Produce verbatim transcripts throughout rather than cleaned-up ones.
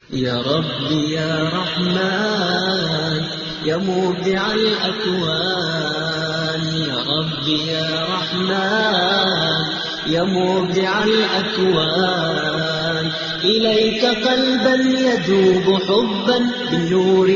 يا ربي يا رحمن يا مبدع الأكوان يا ربي يا رحمن يا مبدع الأكوان إليك قلبا يذوب حبا بالنور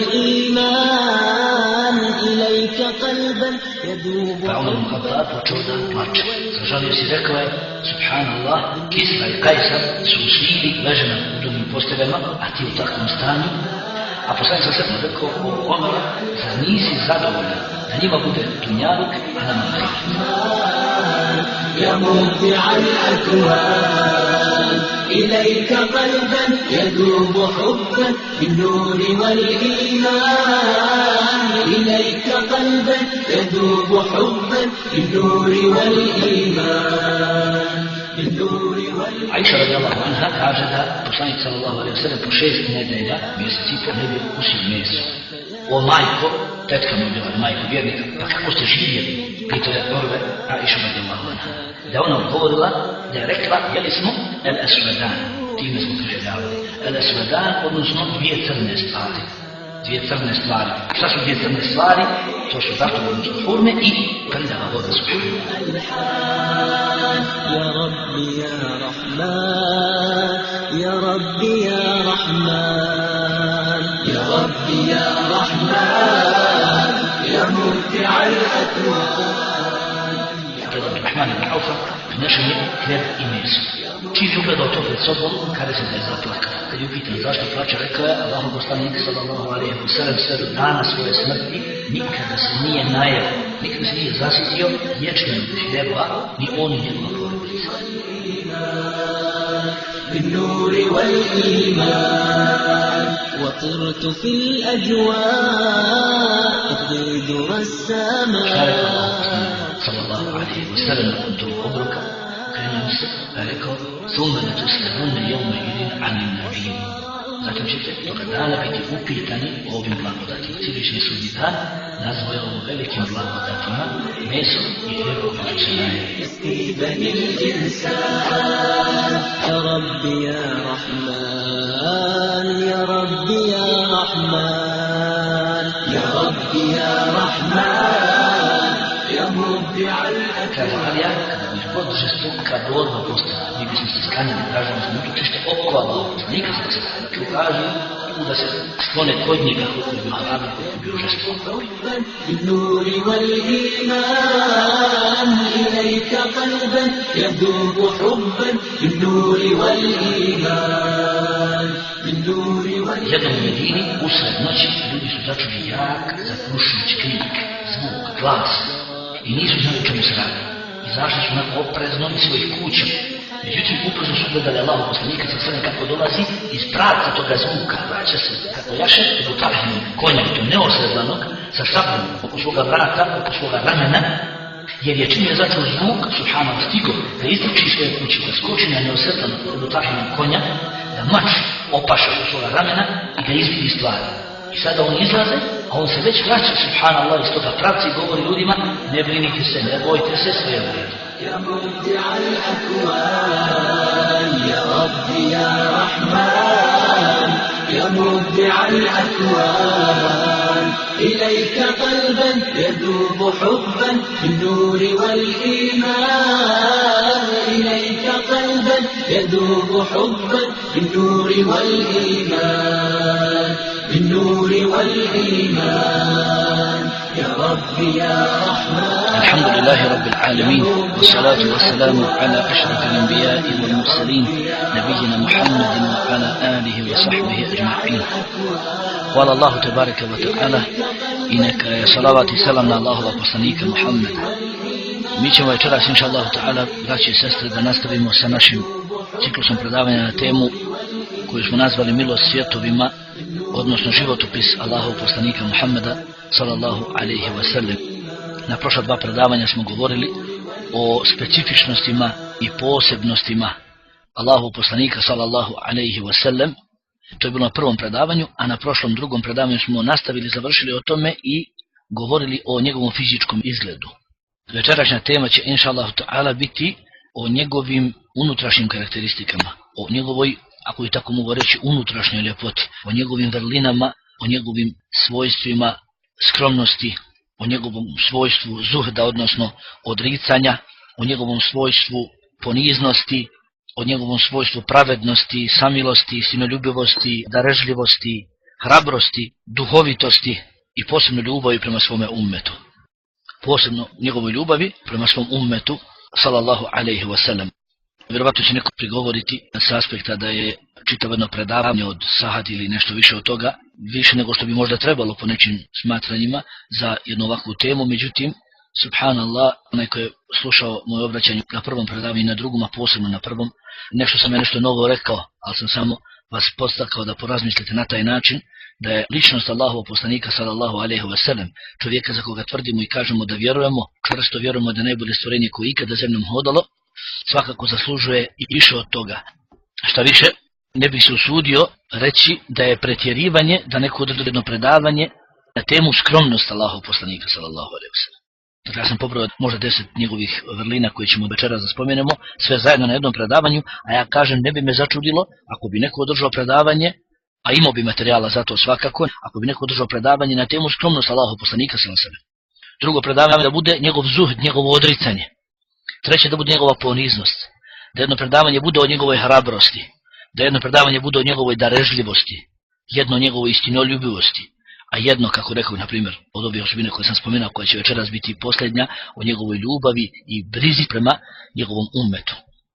والإيمان إليك قلبا يذوب حبا. عمر بن الخطاب počeo da plače. Zažalio si, rekao je, subhanallah, Kisra i Kajsar su usvili leže na udobnim posteljama, a ti u takvom stanju. A poslanik sa srpom rekao, o Omara, zar nisi zadovoljan da njima bude dunjaluk, a nama ahiret? يا مبدع الأكوان إليك قلبا يذوب حبا بالنور والإيمان إليك قلبا يذوب حبا بالنور والإيمان بالنور والإيمان. Aisha radijallahu anha kaže da poslanik sallallahu alejhi ve sellem po šest nedelja, mjesec i po ne bi ukusio meso. O majko, tetka mu je bila majko vjernika, pa kako ste živjeli? Pitao je Urve Aisha radijallahu anha. Da ona odgovorila, da je rekla, jeli smo el esvedan, time smo preživljavali. El esvedan, odnosno dvije crne stvari. Dvije crne stvari. Šta su dvije crne stvari? To su zašto odnosno forme i prljava voda subhanallah. يا ربي يا رحمن يا ربي يا رحمن يا ربي يا رحمن يا مبدع الأكوان. Rahman ibn Aufa prinašao je hljeb i meso. Čim je ugledao to pred sobom, kada se da je zaplakao. Kad je upitan zašto plače, rekao je Allahov poslanik sallallahu alejhi ve sellem sve do dana svoje smrti nikada se nije najeo, nikada se nije zasitio ječmenog hljeba, ni on ni njegova porodica. بالنور والإيمان وطرت في الأجواء أبدي السماء صلى الله عليه وسلم كنت أبرك كان يوسف rekao ثم لتسألن يومئذ عن النعيم. Zatim ćete toga dana biti upitani o ovim blagodatima. Cijelišnji sudnji dan nazvao je ovo velikim blagodatima, meso i hljebo koji se naje. يا ربي يا رحمن يا ربي يا رحمن يا ربي يا رحمن يا مبدع الأكوان. Kaže Alija, kada bi god žestoka borba postala, mi bismo se sklanjali, kažemo smo utočište oko Allaha poslanika sa se kaže da se sklone kod njega koji bi hladno, koji bi bio žestok. بالنور والإيمان إليك قلبا يذوب حبا بالنور والإيمان بالنور والإيمان. Jednom u Medini, usred noći, ljudi su začuli jak, zaprušujući krik, zvuk, glas i nisu znali o čemu se radi. Izašli su onako oprezno iz svojih kuća. Međutim, upravo su gledali Allahu poslanika sa sredem kako dolazi iz pravca toga zvuka, vraća se kako jaše do talihnog konja, to neosredlanog, sa šabljom oko svoga vrata, oko svoga ramena, jer je čim je začuo zvuk, subhanallah, stigo da istrči iz svoje kuće, da skoči na neosredlanog do talihnog konja, da mač opaša u svoga ramena i da izvidi stvari. I sada on izlaze, a on se već vraća, subhanallah, iz toga pravca i govori ljudima, ne brinite se, ne bojte se, sve je u redu. يا مبدع الأكوان يا ربي يا رحمن يا مبدع الأكوان إليك قلبا يذوب حبا بالنور والإيمان إليك قلبا يذوب حبا بالنور والإيمان بالنور والإيمان يا ربي يا رحمن. الحمد لله رب العالمين والصلاة والسلام على أشرف الأنبياء والمرسلين نبينا محمد وعلى آله وصحبه أجمعين. قال الله تبارك وتعالى إنك يا صلوات سلام الله وبصنيك محمد. Mi ćemo večeras, inša Allahu ta'ala, braći i sestre, da nastavimo sa našim ciklusom predavanja na temu koju smo nazvali milost svjetovima, odnosno životopis Allahov poslanika Muhammeda sallallahu alejhi ve sellem. Na prošla dva predavanja smo govorili o specifičnostima i posebnostima Allahov poslanika sallallahu alejhi ve sellem. To je bilo na prvom predavanju, a na prošlom drugom predavanju smo nastavili, završili o tome i govorili o njegovom fizičkom izgledu. Večerašnja tema će, inša Allahu ta'ala, biti o njegovim unutrašnjim karakteristikama, o njegovoj ako i tako mogu reći, unutrašnjoj ljepoti, o njegovim vrlinama, o njegovim svojstvima skromnosti, o njegovom svojstvu zuhda, odnosno odricanja, o njegovom svojstvu poniznosti, o njegovom svojstvu pravednosti, samilosti, sinoljubivosti, darežljivosti, hrabrosti, duhovitosti i posebno ljubavi prema svome ummetu. Posebno njegovoj ljubavi prema svom ummetu, sallallahu alaihi wasallam. Vjerovatno će neko prigovoriti s aspekta da je čitavo jedno predavanje od sat ili nešto više od toga, više nego što bi možda trebalo po nečim smatranjima za jednu ovakvu temu. Međutim, subhanallah, onaj ko je slušao moje obraćanje na prvom predavanju i na drugom, a posebno na prvom, nešto sam je nešto novo rekao, ali sam samo vas podstakao da porazmislite na taj način, da je ličnost Allahovog poslanika sallallahu alejhi ve sellem, čovjeka za koga tvrdimo i kažemo da vjerujemo, čvrsto vjerujemo da je najbolje stvorenje koje ikada zemljom hodalo, svakako zaslužuje i više od toga. Šta više, ne bih se usudio reći da je pretjerivanje da neko održi jedno predavanje na temu skromnost Allahovog poslanika sallallahu alejhi ve sellem. Dakle, ja sam pobrao možda deset njegovih vrlina koje ćemo večeras da spomenemo, sve zajedno na jednom predavanju, a ja kažem, ne bi me začudilo ako bi neko održao predavanje, a imao bi materijala za to svakako, ako bi neko održao predavanje na temu skromnost Allahovog poslanika sallallahu alejhi ve sellem. Drugo predavanje da bude njegov zuhd, njegovo odricanje. Treće da bude njegova poniznost. Da jedno predavanje bude o njegovoj hrabrosti. Da jedno predavanje bude o njegovoj darežljivosti. Jedno o njegovoj istinoljubivosti. A jedno, kako rekao, na primjer, od ovih osobine koje sam spomenuo, koja će večeras biti posljednja, o njegovoj ljubavi i brizi prema njegovom ummetu.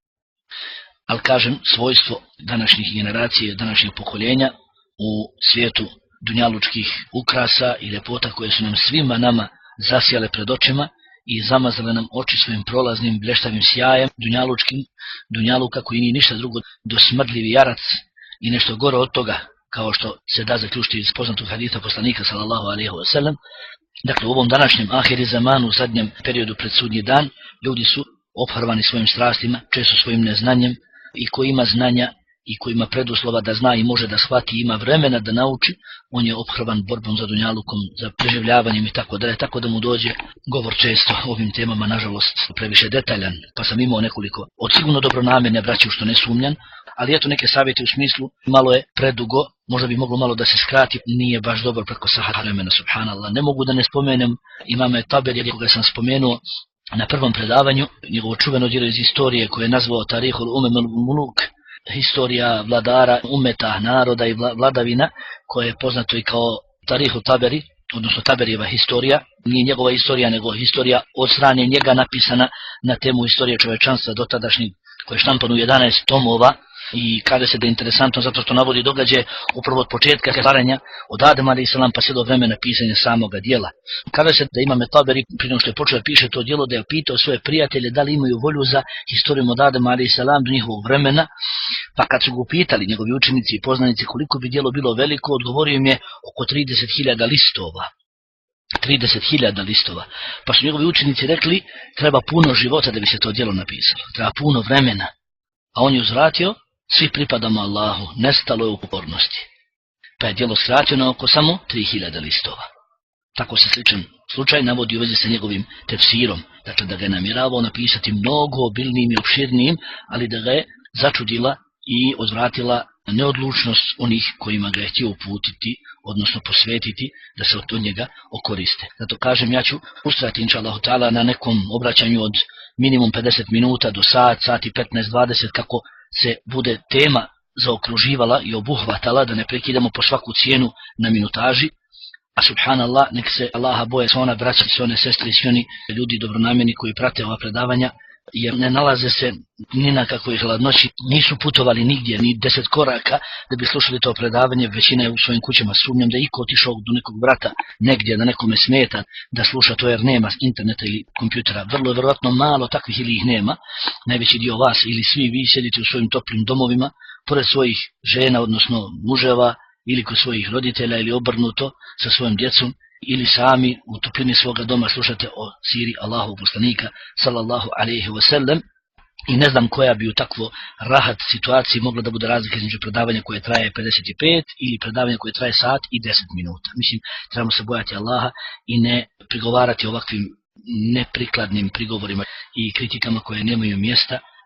Ali kažem, svojstvo današnjih generacije, današnjih pokoljenja u svijetu dunjalučkih ukrasa i ljepota koje su nam svima nama zasijale pred očima i zamazale nam oči svojim prolaznim blještavim sjajem dunjalučkim, dunjaluka koji nije ništa drugo do smrdljivi jarac i nešto gore od toga, kao što se da zaključiti iz poznatog haditha poslanika sallallahu alejhi ve sellem. Dakle, u ovom današnjem ahiri zamanu, u zadnjem periodu pred sudnji dan, ljudi su ophrvani svojim strastima, često svojim neznanjem, i ko ima znanja i ko ima preduslova da zna i može da shvati, ima vremena da nauči, on je ophrvan borbom za dunjalukom, za preživljavanjem i tako dalje, tako da mu dođe govor često o ovim temama, nažalost, previše detaljan, pa sam imao nekoliko od sigurno dobronamjerne braće, što ne sumnjan, ali eto neke savjete u smislu, malo je predugo, možda bi moglo malo da se skrati, nije baš dobro preko sahata vremena, subhanallah. Ne mogu da ne spomenem imame Taberija, koga sam spomenuo na prvom predavanju, njegovo čuveno djelo iz istorije koje je nazvao Tarihul Umem al-Muluk, historija vladara, umeta, naroda i vladavina, koje je poznato i kao Tarihu Taberi, odnosno Taberijeva historija. Nije njegova historija, nego historija od strane njega napisana na temu istorije čovečanstva do tadašnjeg, koje je štampan u jedanaest tomova, i kaže se da je interesantno zato što navodi događaje upravo od početka stvaranja od Adema alejhi selam pa sve do vremena pisanja samoga djela. Kaže se da ima Taberi, prije nego što je počeo da piše to djelo, da je pitao svoje prijatelje da li imaju volju za historijom od Adema alejhi selam do njihovog vremena, pa kad su ga pitali njegovi učenici i poznanici koliko bi djelo bilo veliko, odgovorio im je oko trideset hiljada listova. trideset hiljada listova. Pa su njegovi učenici rekli, treba puno života da bi se to djelo napisalo, treba puno vremena. A on je uzvratio, svi pripadamo Allahu, nestalo je u upornosti. Pa je djelo skraćeno oko samo tri hiljade listova. Tako se sličan slučaj navodi u vezi sa njegovim tefsirom, dakle da ga je namjeravao napisati mnogo obilnijim i opširnijim, ali da ga je začudila i odvratila neodlučnost onih kojima ga je htio uputiti, odnosno posvetiti, da se od njega okoriste. Zato kažem, ja ću ustrajati inša Allahu ta'ala na nekom obraćanju od minimum pedeset minuta do sat, sat i petnaest dvadeset, kako se bude tema zaokruživala i obuhvatala, da ne prekidamo po svaku cijenu na minutaži. A subhanallah, nek se Allaha boje sva ona braća, sva one sestre i svi oni ljudi dobronamjerni koji prate ova predavanja, jer ne nalaze se ni na kakvoj hladnoći, nisu putovali nigdje, ni deset koraka da bi slušali to predavanje, većina je u svojim kućama. Sumnjam da iko otišao do nekog brata negdje, da nekome smeta da sluša to, jer nema interneta ili kompjutera. Vrlo je vjerojatno malo takvih ili ih nema. Najveći dio vas ili svi vi sjedite u svojim toplim domovima, pored svojih žena, odnosno muževa, ili kod svojih roditelja, ili obrnuto sa svojom djecom, ili sami u toplini svoga doma slušate o siri Allahu poslanika sallallahu alejhi ve sellem. I ne znam koja bi u takvo rahat situaciji mogla da bude razlika između predavanja koje traje pedeset pet ili predavanja koje traje sat i deset minuta. Mislim, trebamo se bojati Allaha i ne prigovarati ovakvim neprikladnim prigovorima i kritikama koje nemaju mjesta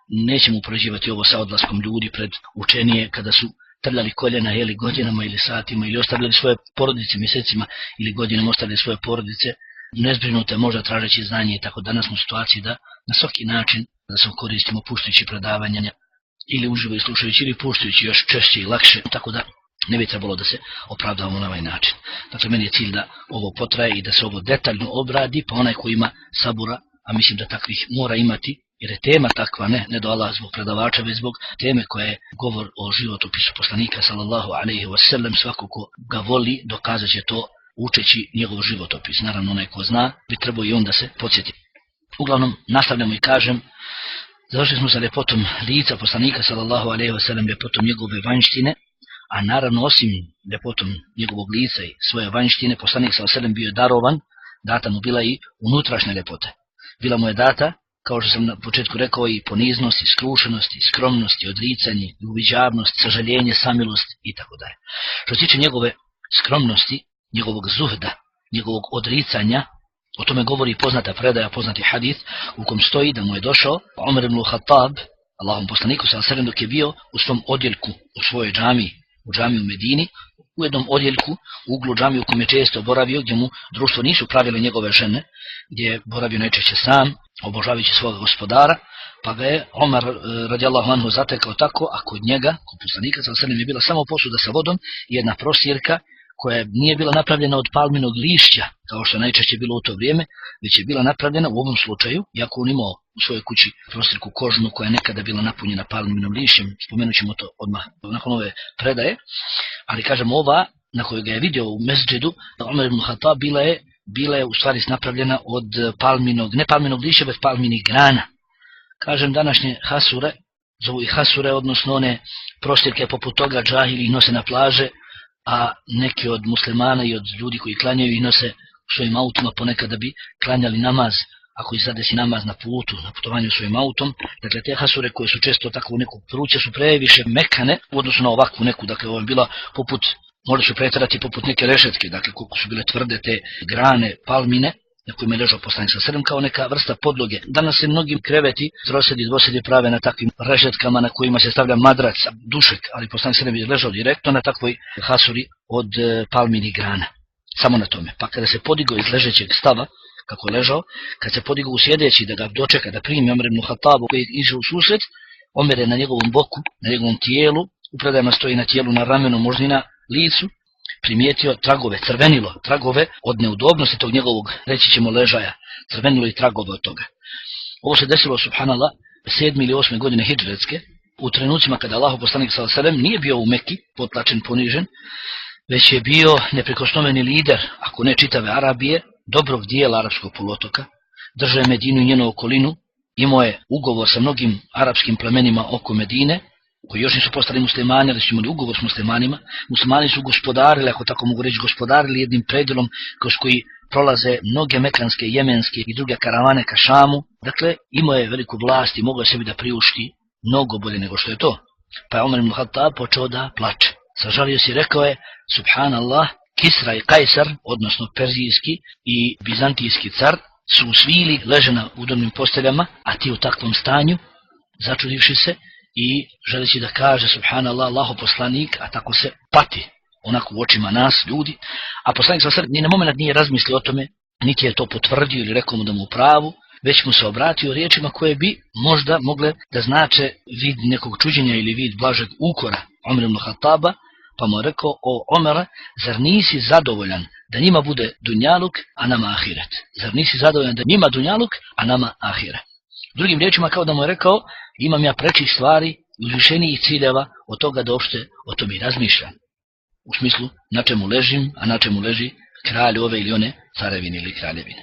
nećemo upoređivati ovo sa odlaskom ljudi pred učenije kada su trljali koljena ili godinama ili satima ili ostavljali svoje porodice mjesecima ili godinama ostavljali svoje porodice nezbrinute, možda tražeći znanje i tako. Danas smo u situaciji da na svaki način da se koristimo puštajući predavanja ili uživo i slušajući ili puštajući još češće i lakše, tako da ne bi trebalo da se opravdavamo na ovaj način. Dakle, meni je cilj da ovo potraje i da se ovo detaljno obradi, pa onaj ko ima sabura, a mislim da takvih mora imati, jer je tema takva, ne, ne do Allah zbog predavača, već zbog teme koja je govor o životopisu poslanika sallallahu alejhi ve sellem. Svako ko ga voli dokazat će to učeći njegov životopis. Naravno, onaj ko zna bi trebao i on da se podsjeti. Uglavnom, nastavljamo i kažem, završili smo sa ljepotom lica poslanika sallallahu alejhi ve sellem, ljepotom njegove vanjštine, a naravno osim ljepotom njegovog lica i svoje vanjštine, poslanik sallallahu alejhi ve sellem bio je darovan, data mu bila i unutrašnja ljepota. Bila mu je data, kao što sam na početku rekao, i poniznost, i skrušenost, i skromnost, i odricanje, i uviđavnost, sažaljenje, samilost i tako dalje. Što se tiče njegove skromnosti, njegovog zuhda, njegovog odricanja, o tome govori poznata predaja, poznati hadith, u kom stoji da mu je došao Omer ibn Khattab, Allahom poslaniku sallallahu alejhi ve sellem, dok je bio u svom odjeljku, u svojoj džamiji, u džamiji u Medini, u jednom odjeljku, u uglu džamije u kojem je često boravio, gdje mu društvo nisu pravile njegove žene, gdje je boravio najčešće sam, obožavajući svoga gospodara, pa ga je Omar radijallahu anhu zatekao tako, a kod njega, kod poslanika sallallahu alejhi ve sellem, je bila samo posuda sa vodom i jedna prostirka koja nije bila napravljena od palminog lišća, kao što najčešće bilo u to vrijeme, već je bila napravljena u ovom slučaju, iako on imao u svojoj kući prostirku kožnu koja je nekada bila napunjena palminom lišćem, spomenut ćemo to odmah nakon ove predaje, ali kažem ova, na koju ga je vidio u mesdžidu, Omer ibn Khattab, bila je, bila je u stvari napravljena od palminog, ne palminog lišća, već palminih grana. Kažem, današnje hasure, zovu i hasure, odnosno one prostirke poput toga džahili nose na plaže, a neki od muslimana i od ljudi koji klanjaju ih nose u svojim autima ponekad da bi klanjali namaz, ako ih zadesi namaz na putu, na putovanju svojim autom. Dakle, te hasure koje su često tako u neku pruće su previše mekane u odnosu na ovakvu neku, dakle ovo je bila poput, možda su pretjerati poput neke rešetke, dakle koliko su bile tvrde te grane palmine na kojima je ležao poslanik sallallahu alejhi ve sellem kao neka vrsta podloge. Danas se mnogim kreveti, trosedi, dvosedi prave na takvim rešetkama na kojima se stavlja madrac, dušek, ali poslanik sallallahu alejhi ve sellem je ležao direktno na takvoj hasuri od palminih grana. Samo na tome. Pa kada se podigao iz ležećeg stava, kako je ležao, kad se podigao u sjedeći da ga dočeka, da primi Omer ibn Khattab koji je išao u susret, Omer je na njegovom boku, na njegovom tijelu, u predajama stoji na tijelu, na ramenu, možda i na licu, primijetio tragove, crvenilo, tragove od neudobnosti tog njegovog, reći ćemo, ležaja, crvenilo i tragove od toga. Ovo se desilo, subhanallah, sedme ili osme godine hidžretske, u trenucima kada Allahov poslanik sallallahu alejhi ve sellem nije bio u Mekki, potlačen, ponižen, već je bio neprikosnoveni lider, ako ne čitave Arabije, dobrog dijela arapskog poluotoka, držao je Medinu i njenu okolinu, imao je ugovor sa mnogim arapskim plemenima oko Medine, koji još nisu postali muslimani, ali su imali ugovor s muslimanima. Muslimani su gospodarili, ako tako mogu reći, gospodarili jednim predjelom kroz koji prolaze mnoge mekanske, jemenske i druge karavane ka Šamu. Dakle, imao je veliku vlast i mogao je sebi da priušti mnogo bolje nego što je to. Pa je Omer ibn Khattab počeo da plače. Sažalio se i rekao je, subhanallah, Kisra i Kajsar, odnosno perzijski i bizantijski car, su u svili, leže na udobnim posteljama, a ti u takvom stanju, začudivši se i želeći da kaže, subhanallah, Allaho poslanik, a tako se pati, onako u očima nas, ljudi, a poslanik sa sredi ni na moment nije razmislio o tome, niti je to potvrdio ili rekao mu da mu u pravu, već mu se obratio riječima koje bi možda mogle da znače vid nekog čuđenja ili vid blažeg ukora Omer ibn Khattaba, pa mu je rekao, o Omera, zar nisi zadovoljan da njima bude dunjaluk, a nama ahiret? Zar nisi zadovoljan da njima dunjaluk, a nama ahiret? Drugim riječima, kao da mu je rekao, imam ja prečih stvari, uzvišenijih ciljeva od toga da uopšte o tome i razmišljam. U smislu, na čemu ležim, a na čemu leži kralj ove ili one carevine ili kraljevine.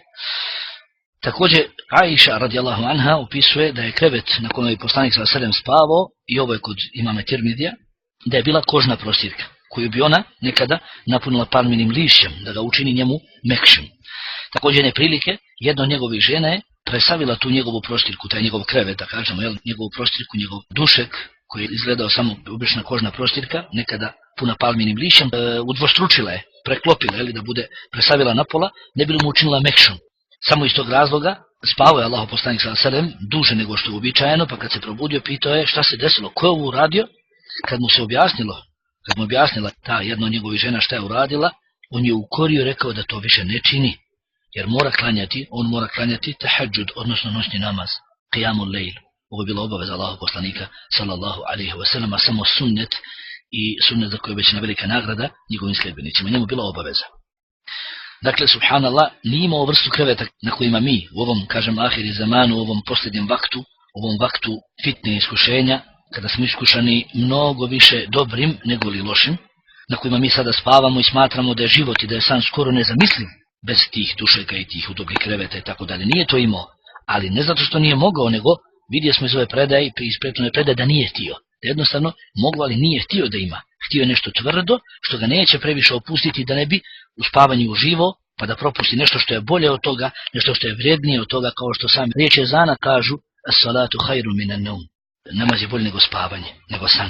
Također, Aisha radijallahu anha opisuje da je krevet na kojem je poslanik sallallahu alejhi ve sellem spavao, i ovo je kod imama Tirmidija, da je bila kožna prostirka, koju bi ona nekada napunila palminim lišćem, da ga učini njemu mekšim. Također, neprilike, jedna od njegovih žena je presavila tu njegovu prostirku, taj njegov krevet, da kažemo, jel, njegovu prostirku, njegov dušek, koji je izgledao samo obična kožna prostirka, nekada puna palminim lišćem, e, udvostručila je, preklopila, jel, da bude presavila na pola, ne bi li mu učinila mekšom. Samo iz tog razloga spavao je Allahov poslanik sallallahu alejhi ve sellem duže nego što je uobičajeno, pa kad se probudio pitao je šta se desilo, ko je ovo uradio. Kad mu se objasnilo, kad mu objasnila ta jedna od njegovih žena šta je uradila, on je ukorio i rekao da to više ne čini, jer mora klanjati, on mora klanjati tahadžud, odnosno noćni namaz, qiyamul lejl. Ovo je bila obaveza Allahov poslanika sallallahu alejhi ve sellem, a samo sunnet i sunnet za koje je obećana velika nagrada njegovim sljedbenicima. Njemu bila obaveza. Dakle, subhanallah, nije imao vrstu kreveta na kojima mi u ovom, kažem, ahiri zamanu, u ovom posljednjem vaktu, u ovom vaktu fitne iskušenja, kada smo iskušani mnogo više dobrim nego li lošim, na kojima mi sada spavamo i smatramo da je život i da je san skoro nezamisliv bez tih dušeka i tih udobnih kreveta i tako dalje. Nije to imao, ali ne zato što nije mogao, nego vidio smo iz ove predaje i iz prethodne predaje da nije htio. Da jednostavno moglo, ali nije htio da ima. Htio je nešto tvrdo, što ga neće previše opustiti da ne bi u spavanju uživo, pa da propusti nešto što je bolje od toga, nešto što je vrijednije od toga, kao što sami riječi ezana kažu as-salatu khairu minan naum. Namaz je bolje nego spavanje, nego san.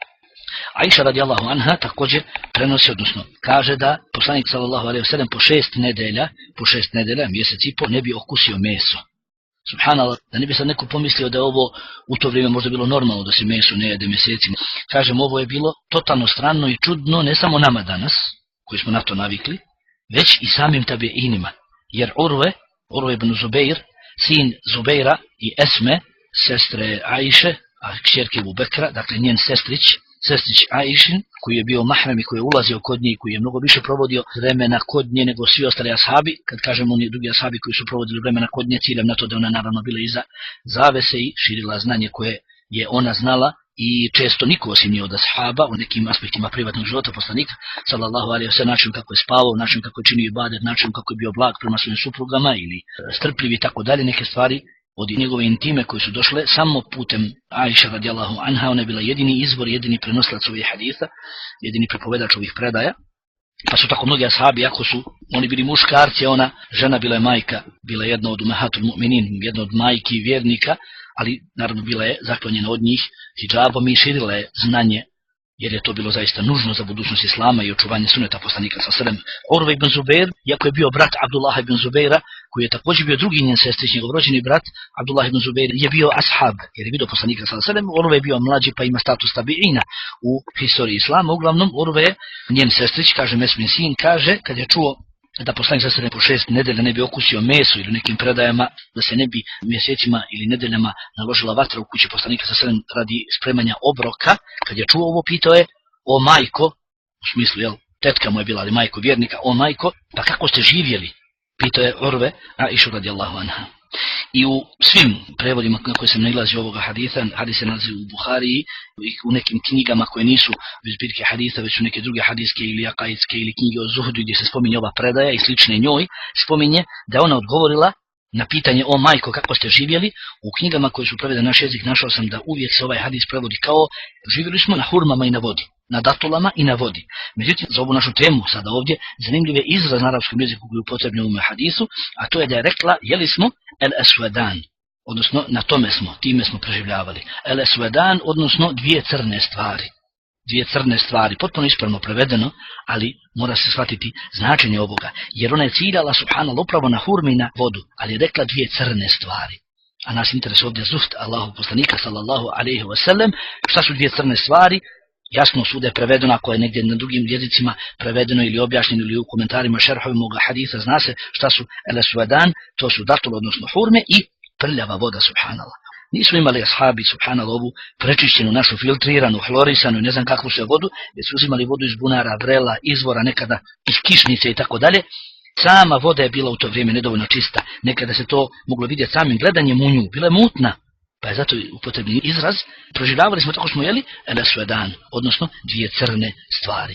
Aisha radijallahu anha također prenosi, odnosno kaže da poslanik sallallahu alejhi ve sellem po šest nedelja, po šest nedelja, mjesec i po, ne bi okusio meso. Subhanallah, da ne bi sad neko pomislio da je ovo u to vrijeme možda bilo normalno da se meso ne jede mjesecima. Kažem, ovo je bilo totalno stranno i čudno, ne samo nama danas, koji smo na to navikli, već i samim tabiinima. Jer Urve, Urve ibn Zubeir, sin Zubeira i Esme, sestre Aiše, a kćerke Ebu Bekra, dakle njen sestrić, sestrić Aišin, koji je bio mahrem i koji je ulazio kod nje i koji je mnogo više provodio vremena kod nje nego svi ostali ashabi. Kad kažemo oni drugi ashabi koji su provodili vremena kod nje, ciljem na to da ona naravno bila iza zavese i širila znanje koje je ona znala i često niko osim nje od ashaba u nekim aspektima privatnog života poslanika sallallahu alejhi ve sellem, način kako je spavao, način kako je činio ibadet, način kako je bio blag prema svojim suprugama ili strpljiv i tako dalje, neke stvari od njegove intime koje su došle samo putem Aisha radijallahu anha. Ona je bila jedini izvor, jedini prenoslac ovih hadisa, jedini prepovedač ovih predaja. Pa su tako mnogi ashabi, ako su oni bili muškarci, ona žena bila je majka, bila je jedna od umehatul mu'minin, jedna od majki vjernika, ali naravno bila je zaklonjena od njih hidžabom i širila je znanje, jer je to bilo zaista nužno za budućnost islama i očuvanje suneta poslanika sallallahu alejhi ve sellem. Urve ibn Zubeir, iako je bio brat Abdullah ibn Zubeira, koji je također bio drugi njen sestrić, njegov rođeni brat Abdullah ibn Zubeir je bio ashab, jer je vidio poslanika sallallahu alejhi ve sellem. Urve je bio mlađi pa ima status tabiina u historiji islama. Uglavnom, Urve je njen sestrić, kaže Mesmin sin, kaže kad je čuo da poslanik sallallahu alejhi ve sellem po šest nedelja ne bi okusio meso ili nekim predajama, da se ne bi mjesecima ili nedeljama naložila vatra u kući poslanika sallallahu alejhi ve sellem radi spremanja obroka, kad je čuo ovo pitao je: o majko, u smislu, jel, tetka mu je bila, ali majko vjernika, o majko, pa kako ste živjeli? Pitao je Urve Aisha radijallahu anha. I u svim prevodima na koje sam nailazio ovoga haditha, hadis se nalazi u Buhariji i u nekim knjigama koje nisu bez zbirke haditha, već su neke druge hadijske ili akaidske ili knjige o zuhdu gdje se spominje ova predaja i slične njoj, spominje da je ona odgovorila na pitanje: o majko, kako ste živjeli? U knjigama koje su prevedene na naš jezik našao sam da uvijek se ovaj hadis prevodi kao: živjeli smo na hurmama i na vodi, na datulama i na vodi. Međutim, za ovu našu temu sada ovdje zanimljiv je izraz na arapskom jeziku koji je upotrebljen u ovom hadisu, a to je da je rekla: jeli smo el esvedan, odnosno na tome smo, time smo preživljavali. El esvedan, odnosno dvije crne stvari. Dvije crne stvari, potpuno ispravno prevedeno, ali mora se shvatiti značenje ovoga, jer ona je ciljala, subhanallah, upravo na hurmi i na vodu, ali je rekla dvije crne stvari. A nas interesuje ovdje zuhd Allahu poslanika sallallahu alejhi ve sellem. Šta su dvije crne stvari? Jasno su da je prevedeno, ako je negdje na drugim jezicima prevedeno ili objašnjeno ili u komentarima šerhovima ovoga hadisa, zna se šta su el esvedan, to su datul, odnosno hurme, i prljava voda, subhanallah. Nisu imali ashabi, subhanallah, ovu prečišćenu, našu filtriranu, hlorisanu i ne znam kakvu sve vodu, već su uzimali vodu iz bunara, vrela, izvora, nekada iz kišnice i tako dalje. Sama voda je bila u to vrijeme nedovoljno čista, nekada se to moglo vidjeti samim gledanjem u nju, bila je mutna, pa je zato upotrebni izraz. Proživljavali smo tako smo jeli el esvedan, odnosno dvije crne stvari.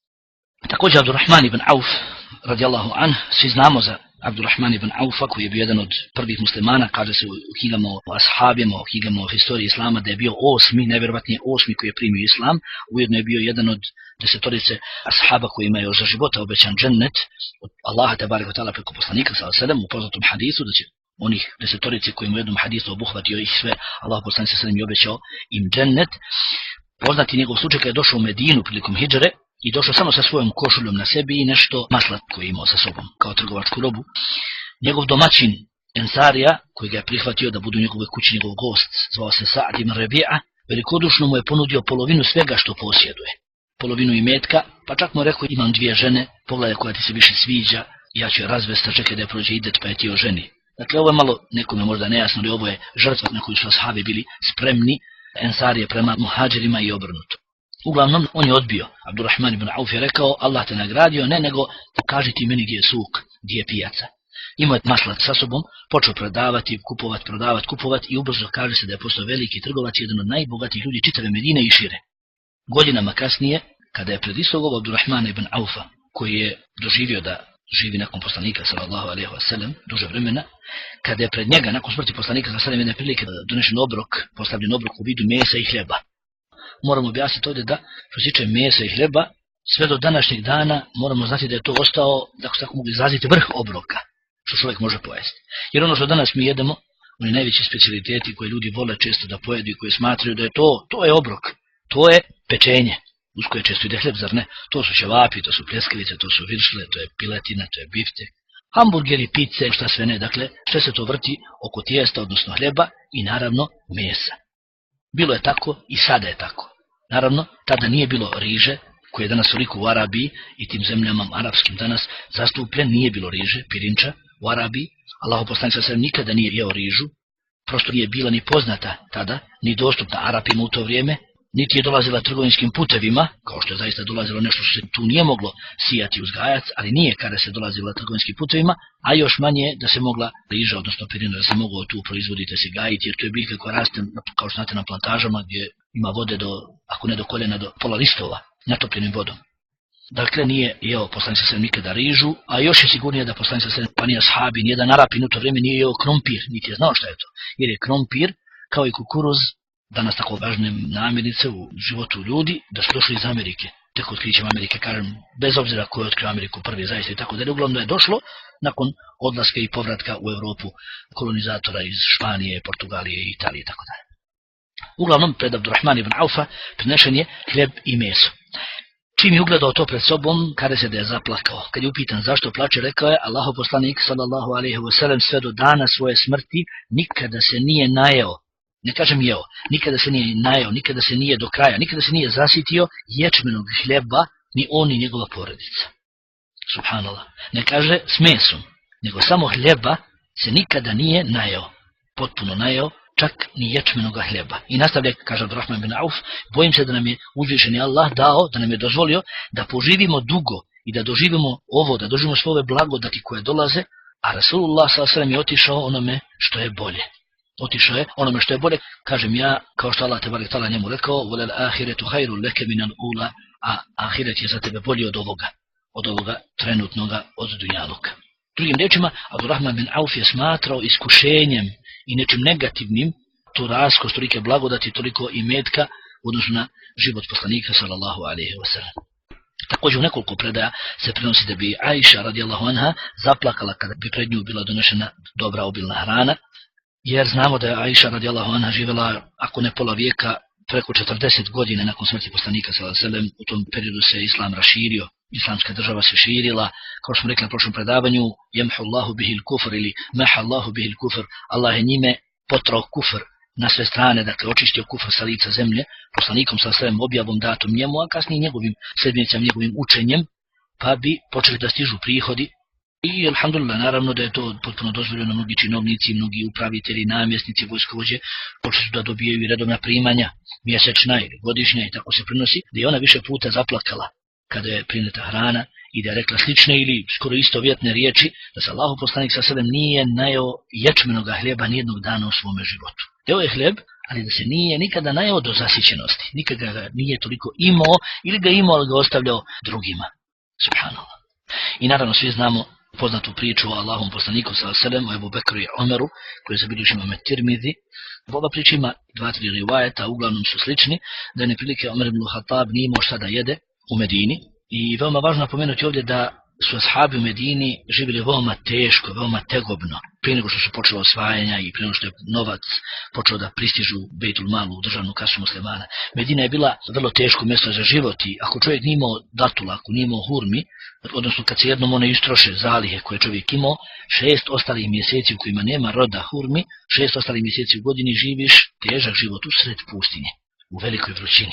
Također Abdurrahman ibn Auf radijallahu anh, svi znamo za Abdurrahman ibn Aufa, koji je bio jedan od prvih muslimana, kaže se u knjigama o ashabima, u knjigama o historiji islama, da je bio osmi, nevjerovatnije osmi koji je primio islam. Ujedno je bio jedan od desetorice ashaba kojima je za života obećan džennet od Allaha tebareke ve taala preko poslanika sallallahu alejhi ve sellem, u poznatom hadisu da će onih desetorice koji mu u jednom hadisu obuhvatio ih sve, Allah poslanik sallallahu alejhi ve sellem je obećao im džennet. Poznati njegov slučaj kad je došao u Medinu prilikom hidžre i došao samo sa svojom košuljom na sebi i nešto masla koje je imao sa sobom kao trgovačku robu. Njegov domaćin Ensarija, koji ga je prihvatio da budu njegove kući njegov gost, zvao se Sa'd ibn Rabi'a, velikodušno mu je ponudio polovinu svega što posjeduje. Polovinu imetka, pa čak mu rekao imam dvije žene, pogledaj koja ti se više sviđa, ja ću je razvesti, čekaj da je prođe idet pa je ti oženi. Dakle, ovo je malo nekome možda nejasno, ali ovo je žrtva na koju su ashabi bili spremni, Ensarije prema muhađirima i obrnuto. Uglavnom, on je odbio. Abdurrahman ibn Auf je rekao, Allah te nagradio, ne nego kaži ti meni gdje je suk, gdje je pijaca. Imao je maslac sa sobom, počeo prodavati, kupovat, prodavat, kupovat i ubrzo kaže se da je postao veliki trgovac, jedan od najbogatijih ljudi čitave Medine i šire. Godinama kasnije, kada je pred istog Abdurrahmana ibn Aufa, koji je doživio da živi nakon poslanika sallallahu alejhi ve sellem duže vremena, kada je pred njega nakon smrti poslanika sallallahu alejhi ve sellem jedne prilike donešen obrok, postavljen obrok u vidu mesa i hljeba. Moramo objasniti ovdje da što se tiče mesa i hljeba, sve do današnjeg dana moramo znati da je to ostao, da se tako mogu izraziti, vrh obroka, što čovjek može pojesti. Jer ono što danas mi jedemo, oni najveći specijaliteti koje ljudi vole često da pojedu i koji smatraju da je to, to je obrok, to je pečenje. Uz koje često ide hljeb, zar ne? To su ćevapi, to su pljeskavice, to su viršle, to je piletina, to je biftek, hamburgeri, pice, šta sve ne. Dakle, sve se to vrti oko tijesta, odnosno hljeba i naravno mesa. Bilo je tako i sada je tako. Naravno, tada nije bilo riže, koje je danas toliko u Arabiji i tim zemljama arapskim danas zastupljen, nije bilo riže, pirinča u Arabiji. Allahov poslanik sallallahu alejhi ve sellem nikada nije jeo rižu, prosto nije bila ni poznata tada, ni dostupna Arapima u to vrijeme, niti je dolazila trgovinskim putevima, kao što je zaista dolazilo nešto što se tu nije moglo sijati uzgajac, ali nije kada se dolazila trgovinskim putevima, a još manje da se mogla riža, odnosno pirina, da se moglo tu proizvoditi, da se gajiti, jer to je biljka koja raste, kao što znate, na plantažama gdje ima vode do, ako ne do koljena, do pola listova, natopljenim vodom. Dakle, nije jeo poslanik sallallahu alejhi ve sellem nikada rižu, a još je sigurnije da poslanik sallallahu alejhi ve sellem pa ni ashabi, nijedan Arapin u to vrijeme nije jeo krompir, niti je znao šta je to, jer je krompir, kao i kukuruz, danas tako važne namirnice u životu ljudi, da su došli iz Amerike. Tek otkrićem Amerike, kažem, bez obzira ko je otkrio Ameriku prvi zaista i tako da je uglavnom je došlo nakon odlaska i povratka u Europu kolonizatora iz Španije, Portugalije, Italije i tako dalje. Uglavnom, pred Abdurrahman ibn Aufa prinešen je hljeb i meso. Čim je ugledao to pred sobom, kada se da je zaplakao. Kad je upitan zašto plače, rekao je Allahov poslanik sallallahu alejhi ve sellem sve do dana svoje smrti nikada se nije najeo. Ne kažem jeo, nikada se nije najeo, nikada se nije do kraja, nikada se nije zasitio ječmenog hljeba, ni on ni njegova porodica. Subhanallah. Ne kaže s mesom, nego samo hljeba se nikada nije najeo, potpuno najeo, čak ni ječmenoga hljeba. I nastavlja, kaže Abdurrahman bin Auf, bojim se da nam je uzvišeni Allah dao, da nam je dozvolio da poživimo dugo i da doživimo ovo, da doživimo sve ove blagodati koje dolaze, a Rasulullah sallallahu alejhi ve sellem je otišao onome što je bolje. Otišao je onome što je bolje, kažem ja, kao što Allah tebarek ta'ala njemu rekao, volel ahiretu hajru leke minal ula, a ahiret je za tebe bolji od ovoga, od ovoga trenutnoga, od dunjaluka. Drugim rečima, Abdurrahman bin Auf je smatrao iskušenjem i nečim negativnim tu raskost, tolike blagodati, toliko imetka u odnosu na život poslanika sallallahu alejhi ve sellem. Također u nekoliko predaja se prenosi da bi Ajša radijallahu anha zaplakala kada bi pred nju bila donešena dobra obilna hrana, jer znamo da je Ajša radijallahu anha živjela, ako ne pola vijeka, preko četrdeset godina nakon smrti poslanika sallallahu alejhi ve sellem. U tom periodu se islam raširio, islamska država se širila, kao što smo rekli na prošlom predavanju, jemhu Allahu bihil kufr ili meha Allahu bihil kufr, Allah je njime potrao kufr na sve strane, dakle očistio kufr sa lica zemlje, poslanikom sa svem objavom datom njemu, a kasnije njegovim sedmicama, njegovim učenjem, pa bi počeli da stižu prihodi. I alhamdulillah, naravno da je to potpuno dozvoljeno, mnogi činovnici, mnogi upravitelji, namjesnici, vojskovođe počeli da dobijaju i redovna primanja, mjesečna ili godišnja i tako se prinosi, da je ona više puta zaplakala kada je prineta hrana i da je rekla slične ili skoro istovjetne riječi, da se Allahov poslanik sa sebem nije najeo ječmenoga hljeba nijednog dana u svome životu. Jeo je hljeb, ali da se nije nikada najeo do zasićenosti, nikada ga nije toliko imao ili ga imao, ali ga ostavljao drugima. Subhanallah. I naravno svi znamo poznatu priču o Allahom poslaniku sallallahu alejhi ve sellem, o Ebu Bekru i Omeru, koji se bilježi imam Tirmizi. Ova priča ima dva, tri rivajeta, uglavnom su slični, da je neprilike Omer ibn Khattab nije imao šta da jede u Medini. I veoma važno napomenuti ovdje da su ashabi u Medini živjeli veoma teško, veoma tegobno, prije nego što su počeli osvajanja i prije nego što je novac počeo da pristižu Bejtul Malu u državnu kasu muslimana. Medina je bila vrlo teško mjesto za život i ako čovjek nije imao datula, ako nije imao hurmi, odnosno kad se jednom one istroše zalihe koje čovjek imao, šest ostalih mjeseci u kojima nema roda hurmi, šest ostalih mjeseci u godini živiš težak život u sred pustinje, u velikoj vrućini.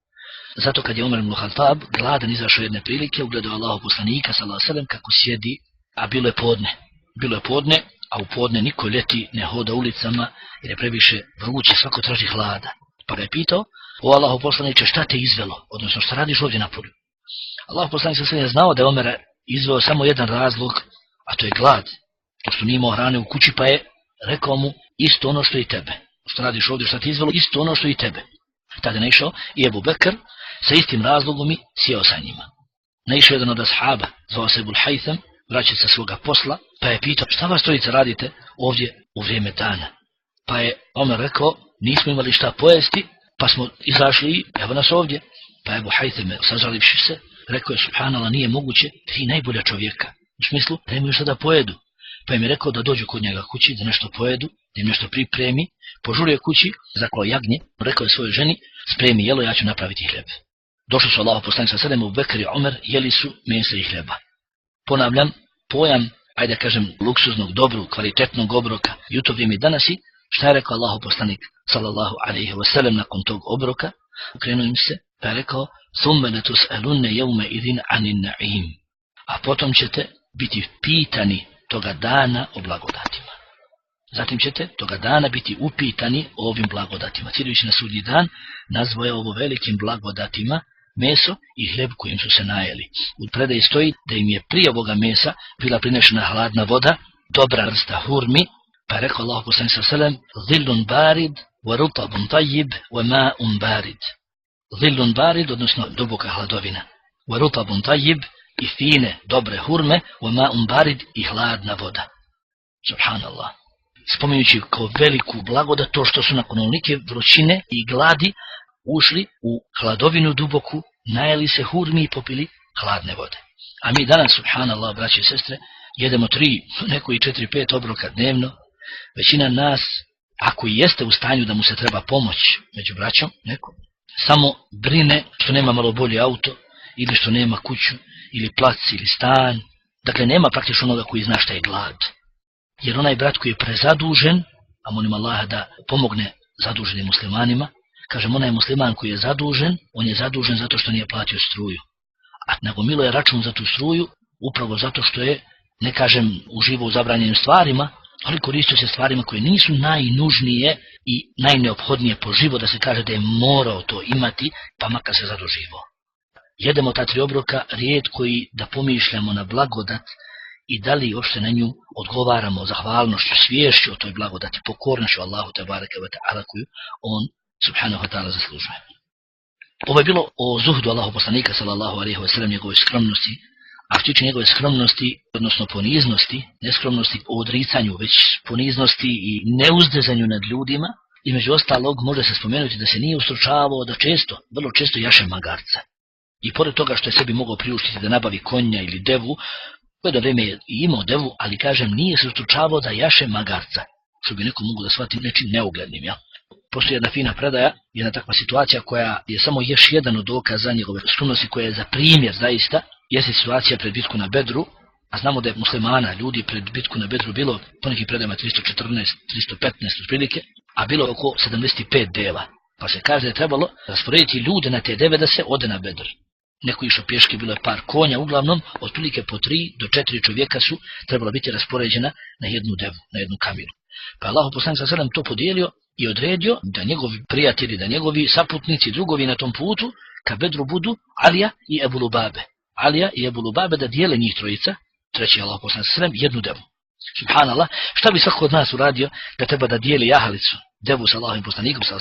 Zato kad je Omer ibn Khattab gladan izašao jedne prilike, ugledao Allahov poslanika sallallahu alejhi ve sellem kako sjedi, a bilo je podne. Bilo je podne, a u podne niko ljeti ne hoda ulicama jer je previše vruće, svako traži hlada. Pa ga je pitao: o Allahov poslaniče, šta te izvelo, odnosno šta radiš ovdje na polju? Allahov poslanik sallallahu alejhi ve sellem je znao da je Omera izveo samo jedan razlog, a to je glad, to što nije imao hrane u kući, pa je rekao mu isto ono što i tebe. Što radiš ovdje, šta te izvelo, isto ono što i tebe. Tada je naišao i Ebu Bekr sa istim razlogom i sjeo sa njima. Naišao jedan od ashaba, zvao se Ebul Haytham, vraćac sa svoga posla, pa je pitao: šta vas trojica radite ovdje u vrijeme dana? Pa je Omer rekao: nismo imali šta pojesti, pa smo izašli i evo nas ovdje. Pa Ebu Haytham, sažalivši se, rekao je: subhanallah, nije moguće, tri najbolja čovjeka, u smislu da imaju šta da pojedu. Pa im je rekao da dođu kod njega kući, da nešto pojedu, da im nešto pripremi. Požurio kući, zaklao jagnje, rekao je svojoj ženi: spremi jelo, ja ću napraviti hljeb. Došli su Allahov poslanik sallallahu alejhi ve sellem, Ebu Bekr i Omer, jeli su mesa i hljeba. Ponavljam, pojam, ajde da kažem, luksuznog, dobrog, kvalitetnog obroka i u to vrijeme danas i šta je rekao Allahov poslanik sallallahu alejhi ve sellem nakon tog obroka? Okrenuo im se, pa je rekao: thumma latus'alunna yawma idhin 'anil na'im. A potom ćete biti pitani toga dana o blagodatima. Zatim ćete toga dana biti upitani o ovim blagodatima. Ciljujući na sudnji dan, nazvao je ovo velikim blagodatima meso i hljeb kojim su se najeli. U predaji stoji da im je prije ovoga mesa bila prinešena hladna voda, dobra vrsta hurmi, pa je rekao Allahu poslanik sallallahu alejhi ve sellem: zillun barid wa rutabun tayyib wa ma'un barid. Zillun barid, odnosno duboka hladovina, wa rutabun tayyib, i fine, dobre hurme, wa ma'un barid, i hladna voda. Subhanallah. Spominjući kao veliku blagodat to što su nakon onolike vrućine i gladi ušli u hladovinu duboku, najeli se hurmi i popili hladne vode. A mi danas, subhanallah, braće i sestre, jedemo tri, neko i četiri, pet obroka dnevno. Većina nas, ako i jeste u stanju da mu se treba pomoć među braćom, neko, samo brine što nema malo bolje auto, ili što nema kuću, ili plac, ili stan. Dakle, nema praktično onoga koji zna šta je glad. Jer onaj brat koji je prezadužen, a molim Allaha da pomogne zaduženim muslimanima, kažem, onaj musliman koji je zadužen, on je zadužen zato što nije platio struju. A nagomilo je račun za tu struju upravo zato što je, ne kažem, uživo u zabranjenim stvarima, ali koristio se stvarima koje nisu najnužnije i najneophodnije po život, da se kaže da je morao to imati, pa makar se zaduživo. Jedemo ta tri obroka, rijetko i da pomišljamo na blagodat i da li uopšte na nju odgovaramo zahvalnošću, sviješću o toj blagodati, pokornošću Allahu tebareke ve ta'ala koju on subhanahu wa ta'ala zaslužuje. Ovo je bilo o zuhdu Allahu poslanika sallallahu alejhi ve sellem, njegove skromnosti, a što tiče njegove skromnosti, odnosno poniznosti, ne skromnosti o odricanju, već poniznosti i neuzdezanju nad ljudima, i među ostalog može se spomenuti da se nije ustručavao da često, vrlo često jaše magarca. I pored toga što je sebi mogao priuštiti da nabavi konja ili devu, koje do vreme je imao devu, ali kažem, nije se ustručavao da jaše magarca, što bi neko mogu da shvati nečim neuglednim, ja? Postoji jedna fina predaja, jedna takva situacija koja je samo još jedan od dokaza njegove skromnosti, koja je za primjer zaista, jeste situacija pred bitku na Bedru, a znamo da je muslimana ljudi pred bitku na Bedru bilo po nekih predajama tristo četrnaest tristo petnaest otprilike, a bilo oko sedamdeset pet deva. Pa se kaže da je trebalo rasporediti ljude na te deve da se ode na Bedr. Neko išao pješke, bilo je par konja, uglavnom otprilike po tri do četiri čovjeka su trebalo biti raspoređena na jednu devu, na jednu kamilu. Pa Allahu poslanik sallallahu alejhi ve sellem to podijelio i odredio da njegovi prijatelji, da njegovi saputnici, drugovi na tom putu ka Bedru budu Alija i Ebu Lubabe. Alija i Ebu Lubabe da dijele njih trojica, treći Allahu poslanik sallallahu alejhi ve sellem, jednu devu. Subhanallah, šta bi svako od nas uradio da treba da dijeli jahalicu, devu sa Allahovim poslanikom sallallahu alejhi ve sellem?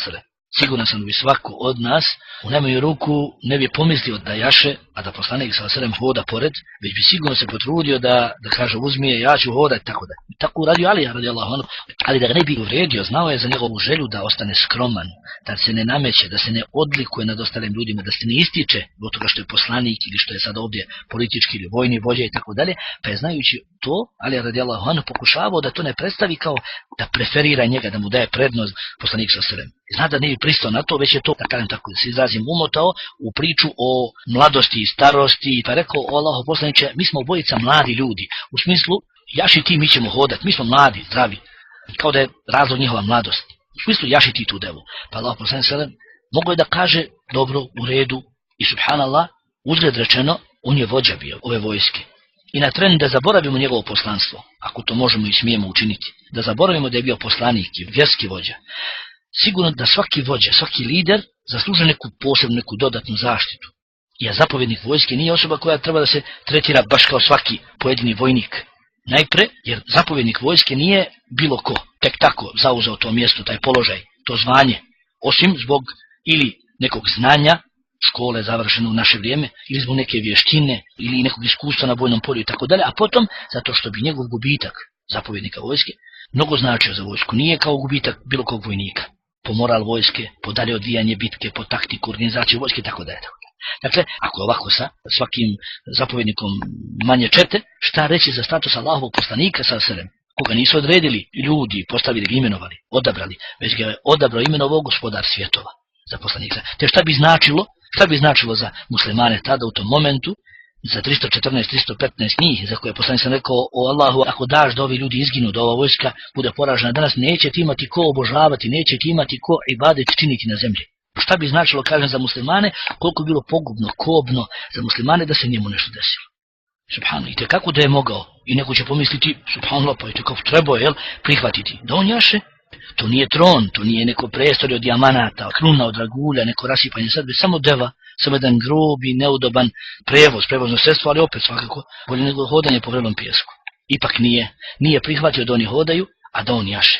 Siguran sam da bi svako od nas u najmanju ruku ne bi pomislio da jaše, a da poslanik sallallahu alejhi ve sellem hoda pored, već bi sigurno se potrudio da, da kaže uzmi je, ja ću hodati, tako da. Tako uradio Ali radijallahu anhu, ali da ga ne bi uvrijedio, znao je za njegovu želju da ostane skroman, da se ne nameće, da se ne odlikuje nad ostalim ljudima, da se ne ističe zbog toga što je poslanik ili što je sad ovdje politički ili vojni vođa i tako dalje, pa je znajući to, Ali radijallahu anhu pokušavao da to ne predstavi kao da preferira njega, da mu daje prednost poslanik sallallahu alejhi ve sellem. Zna da nije pristao na to, već je to, da kažem tako, da se izrazim, umotao u priču o mladosti i starosti, pa rekao, o Allahu poslaniče, mi smo obojica mladi ljudi, u smislu, jaši ti, mi ćemo hodati, mi smo mladi, zdravi, kao da je razlog njihova mladost. U smislu, jaši ti tu devu. Pa Allahu poslaniče sallam mogao je da kaže, dobro, u redu, i subhanallah, uzgled rečeno, on je vođa bio ove vojske. I na tren da zaboravimo njegovo poslanstvo, ako to možemo i smijemo učiniti, da zaboravimo da je bio poslanik i vjerski vođa. Sigurno da svaki vođa, svaki lider zaslužuje neku posebnu, neku dodatnu zaštitu. I zapovjednik vojske nije osoba koja treba da se tretira baš kao svaki pojedini vojnik. Najpre, jer zapovjednik vojske nije bilo ko, tek tako zauzeo to mjesto, taj položaj, to zvanje, osim zbog ili nekog znanja, škole završene u naše vrijeme, ili zbog neke vještine, ili nekog iskustva na vojnom polju i tako dalje, a potom zato što bi njegov gubitak zapovjednika vojske mnogo značio za vojsku. Nije kao gubitak bilo kog vojnika. Po moral vojske, po dalje odvijanje bitke, po taktiku, organizaciju vojske, tako da je. Dakle, ako je ovako sa svakim zapovjednikom manje čete, šta reći za status Allahovog poslanika sa selem, koga nisu odredili ljudi, postavili ga, imenovali, odabrali, već ga je odabrao imenovao gospodar svjetova za poslanika. Te šta bi značilo, šta bi značilo za muslimane tada u tom momentu, za tristo četrnaest tristo petnaest njih, za koje poslanik sam rekao, o Allahu, ako daš da ovi ljudi izginu, da ova vojska bude poražena danas, neće ti imati ko obožavati, neće ti imati ko ibadet činiti na zemlji. Šta bi značilo, kažem, za muslimane, koliko je bilo pogubno, kobno za muslimane da se njemu nešto desilo. Subhanallah, i kako da je mogao, i neko će pomisliti, subhanallah, pa je kako trebao, jel, prihvatiti, da on jaše. To nije tron, to nije neko prestorje od dijamanata, kruna od dragulja, neko rasipanje sad, već samo deva, samo jedan grobi, neudoban prevoz, prevozno sredstvo, ali opet svakako bolje nego hodanje po vrelom pijesku. Ipak nije, nije prihvatio da oni hodaju, a da on jaše.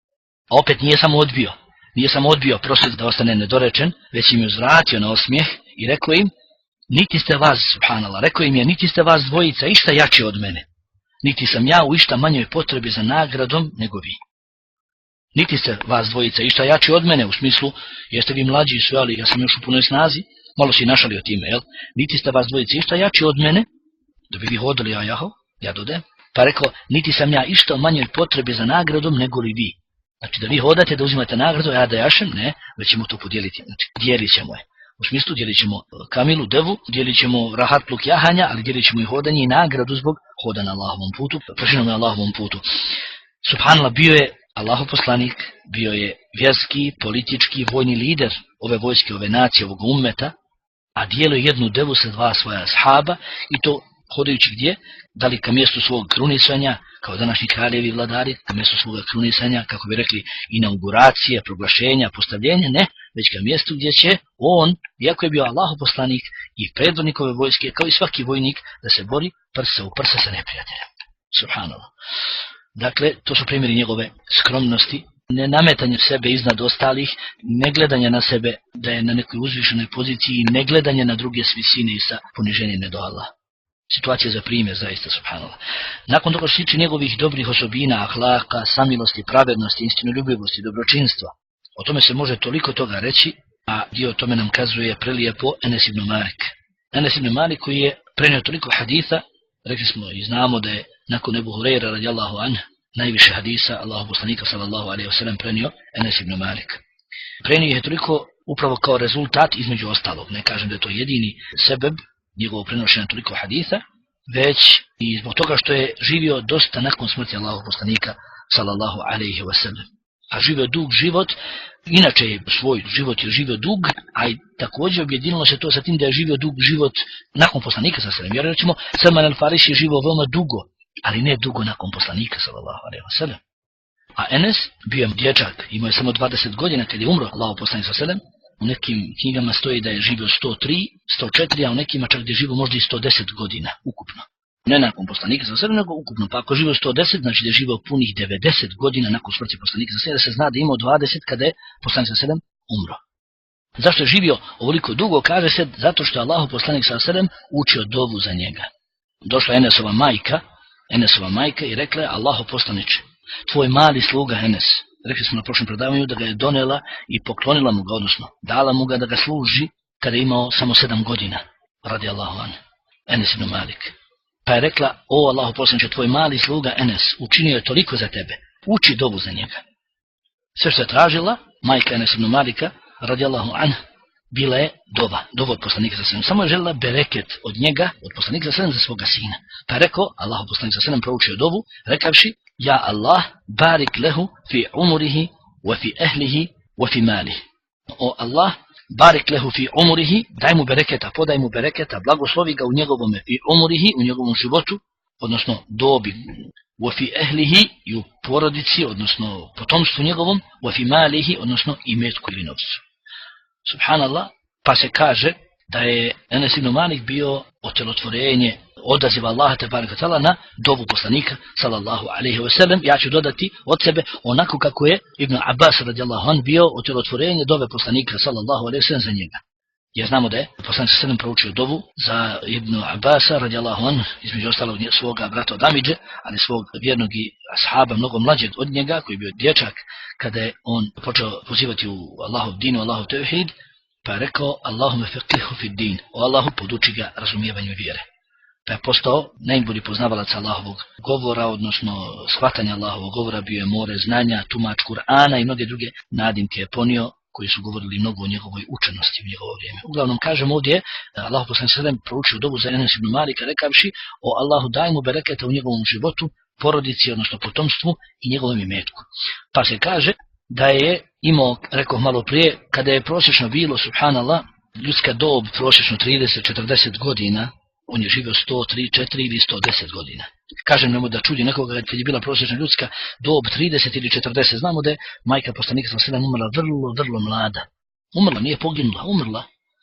A opet nije samo odbio, nije samo odbio prosjet da ostane nedorečen, već im je uzvratio na osmijeh i rekao im, niti ste vas, subhanallah, rekao im je, niti ste vas dvojica išta jači od mene, niti sam ja u išta manjoj potrebi za nagradom nego vi. Niti ste vas dvojica išta jači od mene, u smislu, jeste vi mlađi i sve, ali ja sam još u punoj snazi, malo si našalio time, jel? Niti ste vas dvojica išta jači od mene, da bi vi hodali, ja jaho, ja dodajem, pa rekao, niti sam ja išta u manjoj potrebi za nagradom nego li vi. Znači da vi hodate, da uzimate nagradu, ja da jašem, ne, već ćemo to podijeliti, znači dijelit ćemo je. U smislu dijelit ćemo kamilu, devu, dijelit ćemo rahatluk jahanja, ali dijelit ćemo i hodanje i nagradu zbog hoda na Allahovom putu, pršinom na Allahovom putu. Subhanallah, bio je Allahov poslanik, bio je vjerski, politički, vojni lider ove vojske, ove nacije, ovog ummeta, a dijelio jednu devu sa dva svoja ashaba i to hodajući gdje, da li ka mjestu svog krunisanja, kao današnji kraljevi vladari, ka mjestu svoga krunisanja, kako bi rekli, inauguracije, proglašenja, postavljenja, ne, već ka mjestu gdje će on, iako je bio Allahov poslanik i predvodnik ove vojske, kao i svaki vojnik, da se bori prsa u prsa sa neprijateljem. Subhanallah. Dakle, to su primjeri njegove skromnosti, ne nametanje sebe iznad ostalih, ne gledanje na sebe da je na nekoj uzvišenoj poziciji, ne gledanje na druge s visine i sa poniženjem do Allah. Situacija za primjer, zaista, subhanallah. Nakon toga što se tiče njegovih dobrih osobina, ahlaka, samilosti, pravednosti, istinoljubivosti, dobročinstva, o tome se može toliko toga reći, a dio tome nam kazuje prelijepo Enes ibn Malik. Enes ibn Malik koji je prenio toliko haditha, rekli smo i znamo da je nakon Ebu Hureyra radijallahu anhu najviše hadisa Allahu poslanika sallallahu alejhi ve sellem prenio Enes ibn Malik. Prenio je toliko upravo kao rezultat između ostalog, ne kažem da je to jedini sebeb njegovog prenošenja toliko haditha, već i zbog toga što je živio dosta nakon smrti Allahu poslanika sallallahu alejhi ve sellem. A živio dug život, inače je svoj život je živio dug, a i također objedinilo se to sa tim da je živio dug život nakon poslanika sallallahu alejhi ve sellem. Jer recimo Salman al-Farisi je živio veoma dugo, ali ne dugo nakon poslanika sallallahu alejhi ve sellem. A Enes bio je dječak, imao je samo dvadeset godina kad je umro Allahu poslanik sallallahu alejhi ve sellem. U nekim knjigama stoji da je živio sto tri, sto četiri, a u nekima čak da je živio možda i sto deset godina ukupno. Ne nakon poslanika sallallahu alejhi ve sellem, nego ukupno. Pa ako živio sto deset, znači da je živio punih devedeset godina nakon smrti poslanika sallallahu alejhi ve sellem, da se zna da je imao dvadeset kada je poslanik sallallahu alejhi ve sellem umro. Zašto je živio ovoliko dugo? Kaže se zato što je Allahov poslanik sallallahu alejhi ve sellem učio dovu za njega. Došla je Enesova majka, Enesova majka i rekla je: Allahov poslaniče, tvoj mali sluga Enes, rekli smo na prošlom predavanju da ga je donela i poklonila mu ga, odnosno dala mu ga da ga služi kada je imao samo sedam godina, radi Allahu an, Enes ibn Malik. Pa je rekla: o Allahov poslaniče, tvoj mali sluga Enes učinio je toliko za tebe, uči dovu za njega. Sve što je tražila majka Enes ibn Malika, radi Allahu an, bila je dova, dova od poslanika sallallahu alejhi ve sellem. Samo je željela bereket od njega, od poslanika sallallahu alejhi ve sellem, za svoga sina. Pa je rekao, Allahov poslanik sallallahu alejhi ve sellem proučio dovu, rekavši: ja Allah, barik lehu fi umurihi, wa fi ehlihi, wa fi malihi. O Allah, barik lehu fi umurihi, daj mu bereketa, podaj mu bereketa, blagoslovi ga u njegovome fi umurihi, u njegovom životu, odnosno dobi, wa fi ehlihi, i u porodici, odnosno potomstvu njegovom, wa fi malihi, odnosno imetku ili novcu. Subhanallah, pa se kaže da je Enes ibn Malik bio otelotvorenje odaziva Allaha tebareke ve taala na dovu poslanika sallallahu alejhi ve sellem. Ja ću dodati od sebe onako kako je Ibn Abbas radijallahu an bio otelotvorenje dove poslanika sallallahu alejhi ve sellem za njega. Jer znamo da je poslanik sallallahu alejhi ve sellem proučio dovu za Ibn Abbasa radijallahu an, između ostalog svoga brata od Amidže, ali svog vjernog i ashaba mnogo mlađeg od njega, koji je bio dječak kada je on počeo pozivati u Allahov din, u Allahov tevhid, pa je rekao: Allahume faqihu fi din, o Allahu, poduči ga razumijevanju vjere. Pa je postao najbolji poznavalac Allahovog govora, odnosno shvatanja Allahovog govora, bio je more znanja, tumač Kur'ana i mnoge druge nadimke je ponio, koji su govorili mnogo o njegovoj učenosti u njegovo vrijeme. Uglavnom kažem ovdje, Allahu poslanik sallallahu alejhi ve sellem proučio dovu za Enes ibn Malika rekavši: o Allahu, daj mu bereketa u njegovom životu, porodici, odnosno potomstvu i njegovom imetku. Pa se kaže da je imao, rekao malo prije, kada je prosječno bilo, subhanallah, ljudska dob prosječno trideset do četrdeset godina, on je živio sto tri, četiri ili sto deset godina. Kažem, nemoj da čudi nekoga kad je bila prosječna ljudska dob trideset ili četrdeset. Znamo da je majka poslanika sallallahu alejhi ve sellem umrla vrlo, vrlo mlada. Umrla, nije poginula, umrla.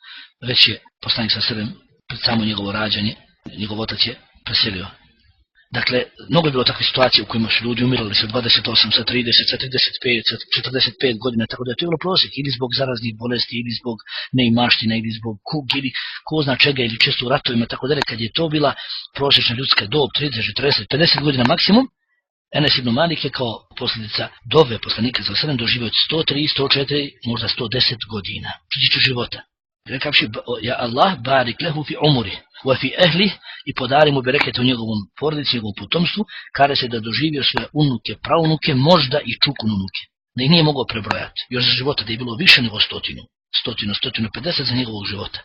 Već je poslanik sallallahu alejhi ve sellem pred samo njegovo rađanje, njegov otac je preselio. Dakle, mnogo je bilo takve situacije u kojima su ljudi umirali sa dvadeset osam, sa trideset, sa trideset pet, sa četrdeset pet godina, tako da je to bilo prosjek, ili zbog zaraznih bolesti, ili zbog neimaština, ili zbog kug, ili ko zna čega, ili često u ratovima, tako da je, kad je to bila prosječna ljudska dob, trideset, četrdeset, pedeset godina maksimum, Enes ibn Malik je kao posljedica dove poslanika sallallahu alejhi ve sellem doživio od sto tri, sto četiri, možda sto deset godina, što tiče života. Rekavši: ja Allah, barik lehu fi umuri, wa fi ehli, i podari mu bereket u njegovom porodici, njegovom potomstvu, kada se da doživio svoje unuke, praunuke, možda i čukununuke. Da ih nije mogao prebrojati. Još za života da je bilo više nego stotinu, stotinu, stotinu pedeset za njegovog života.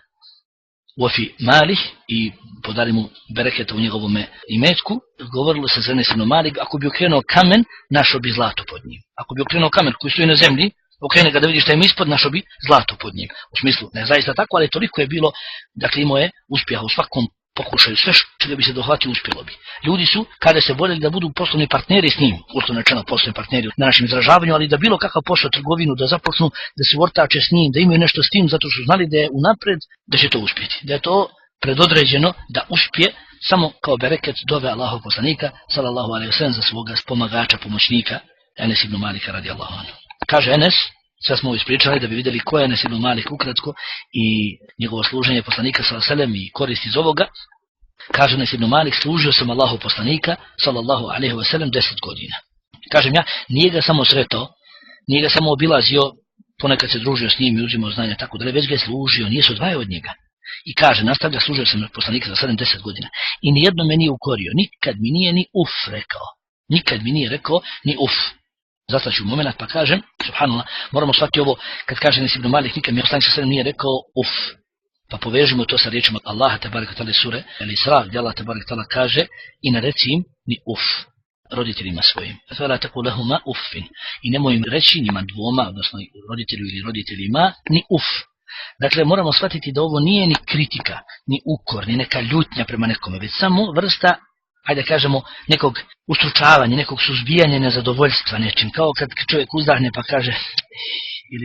Wa fi mali, i podari mu bereketa u njegovome imetku. Govorilo se za Enes ibn Malik: ako bi okrenuo kamen, našao bi zlato pod njim. Ako bi okrenuo kamen koji stoji na zemlji, okrene ga da vidi šta ima ispod, našao bi zlato pod njim. U smislu, ne zaista tako, ali toliko je bilo, dakle imao je uspjeha u svakom pokušaju, sve čega bi se dohvatio uspjelo bi. Ljudi su, kada se voljeli da budu poslovni partneri s njim, uslovno rečeno poslovni partneri na našem izražavanju, ali da bilo kakav posao, trgovinu, da započnu, da se ortače s njim, da imaju nešto s tim, zato što znali da je unapred, da će to uspjeti. Da je to predodređeno da uspije samo kao bereket dove Allahov poslanika, sallallahu alejhi ve sellem, za svoga pomagača, pomoćnika, Enes ibn Malika radijallahu anhu. Kaže Enes, sve smo ispričali da bi vidjeli ko je Enes ibn Malik ukratko i njegovo služenje poslanika sallallahu alejhi ve sellem i korist iz ovoga. Kaže Enes ibn Malik: služio sam Allahu poslanika sallallahu alejhi ve sellem deset godina. Kažem ja, nije ga samo sretao, nije ga samo obilazio, ponekad se družio s njim i uzimao znanja, tako da već ga je služio, nije se odvajao od njega. I kaže, nastavlja: služio sam poslanika za sedamdeset godina i nijedno me nije ukorio, nikad mi nije ni uf rekao, nikad mi nije rekao ni uf. Zato ću moment pa kažem, subhanallah, moramo shvatiti ovo, kad kaže Enes ibn Malik, nikad mi poslanik sallallahu alejhi ve sellem nije rekao uf. Pa povežimo to sa riječima Allaha tebareke ve taala sure Al-Isra, gdje Allah tebareke ve taala kaže: i ne reci im ni uf roditeljima svojim. Fala taqul lahuma uffin. I nemoj im reći njima dvoma, odnosno roditelju ili roditeljima, ni uf. Dakle, moramo shvatiti da ovo nije ni kritika, ni ukor, ni neka ljutnja prema nekome, već samo vrsta, hajde kažemo, nekog ustručavanja, nekog suzbijanja nezadovoljstva nečim. Kao kad čovjek uzdahne pa kaže, ili,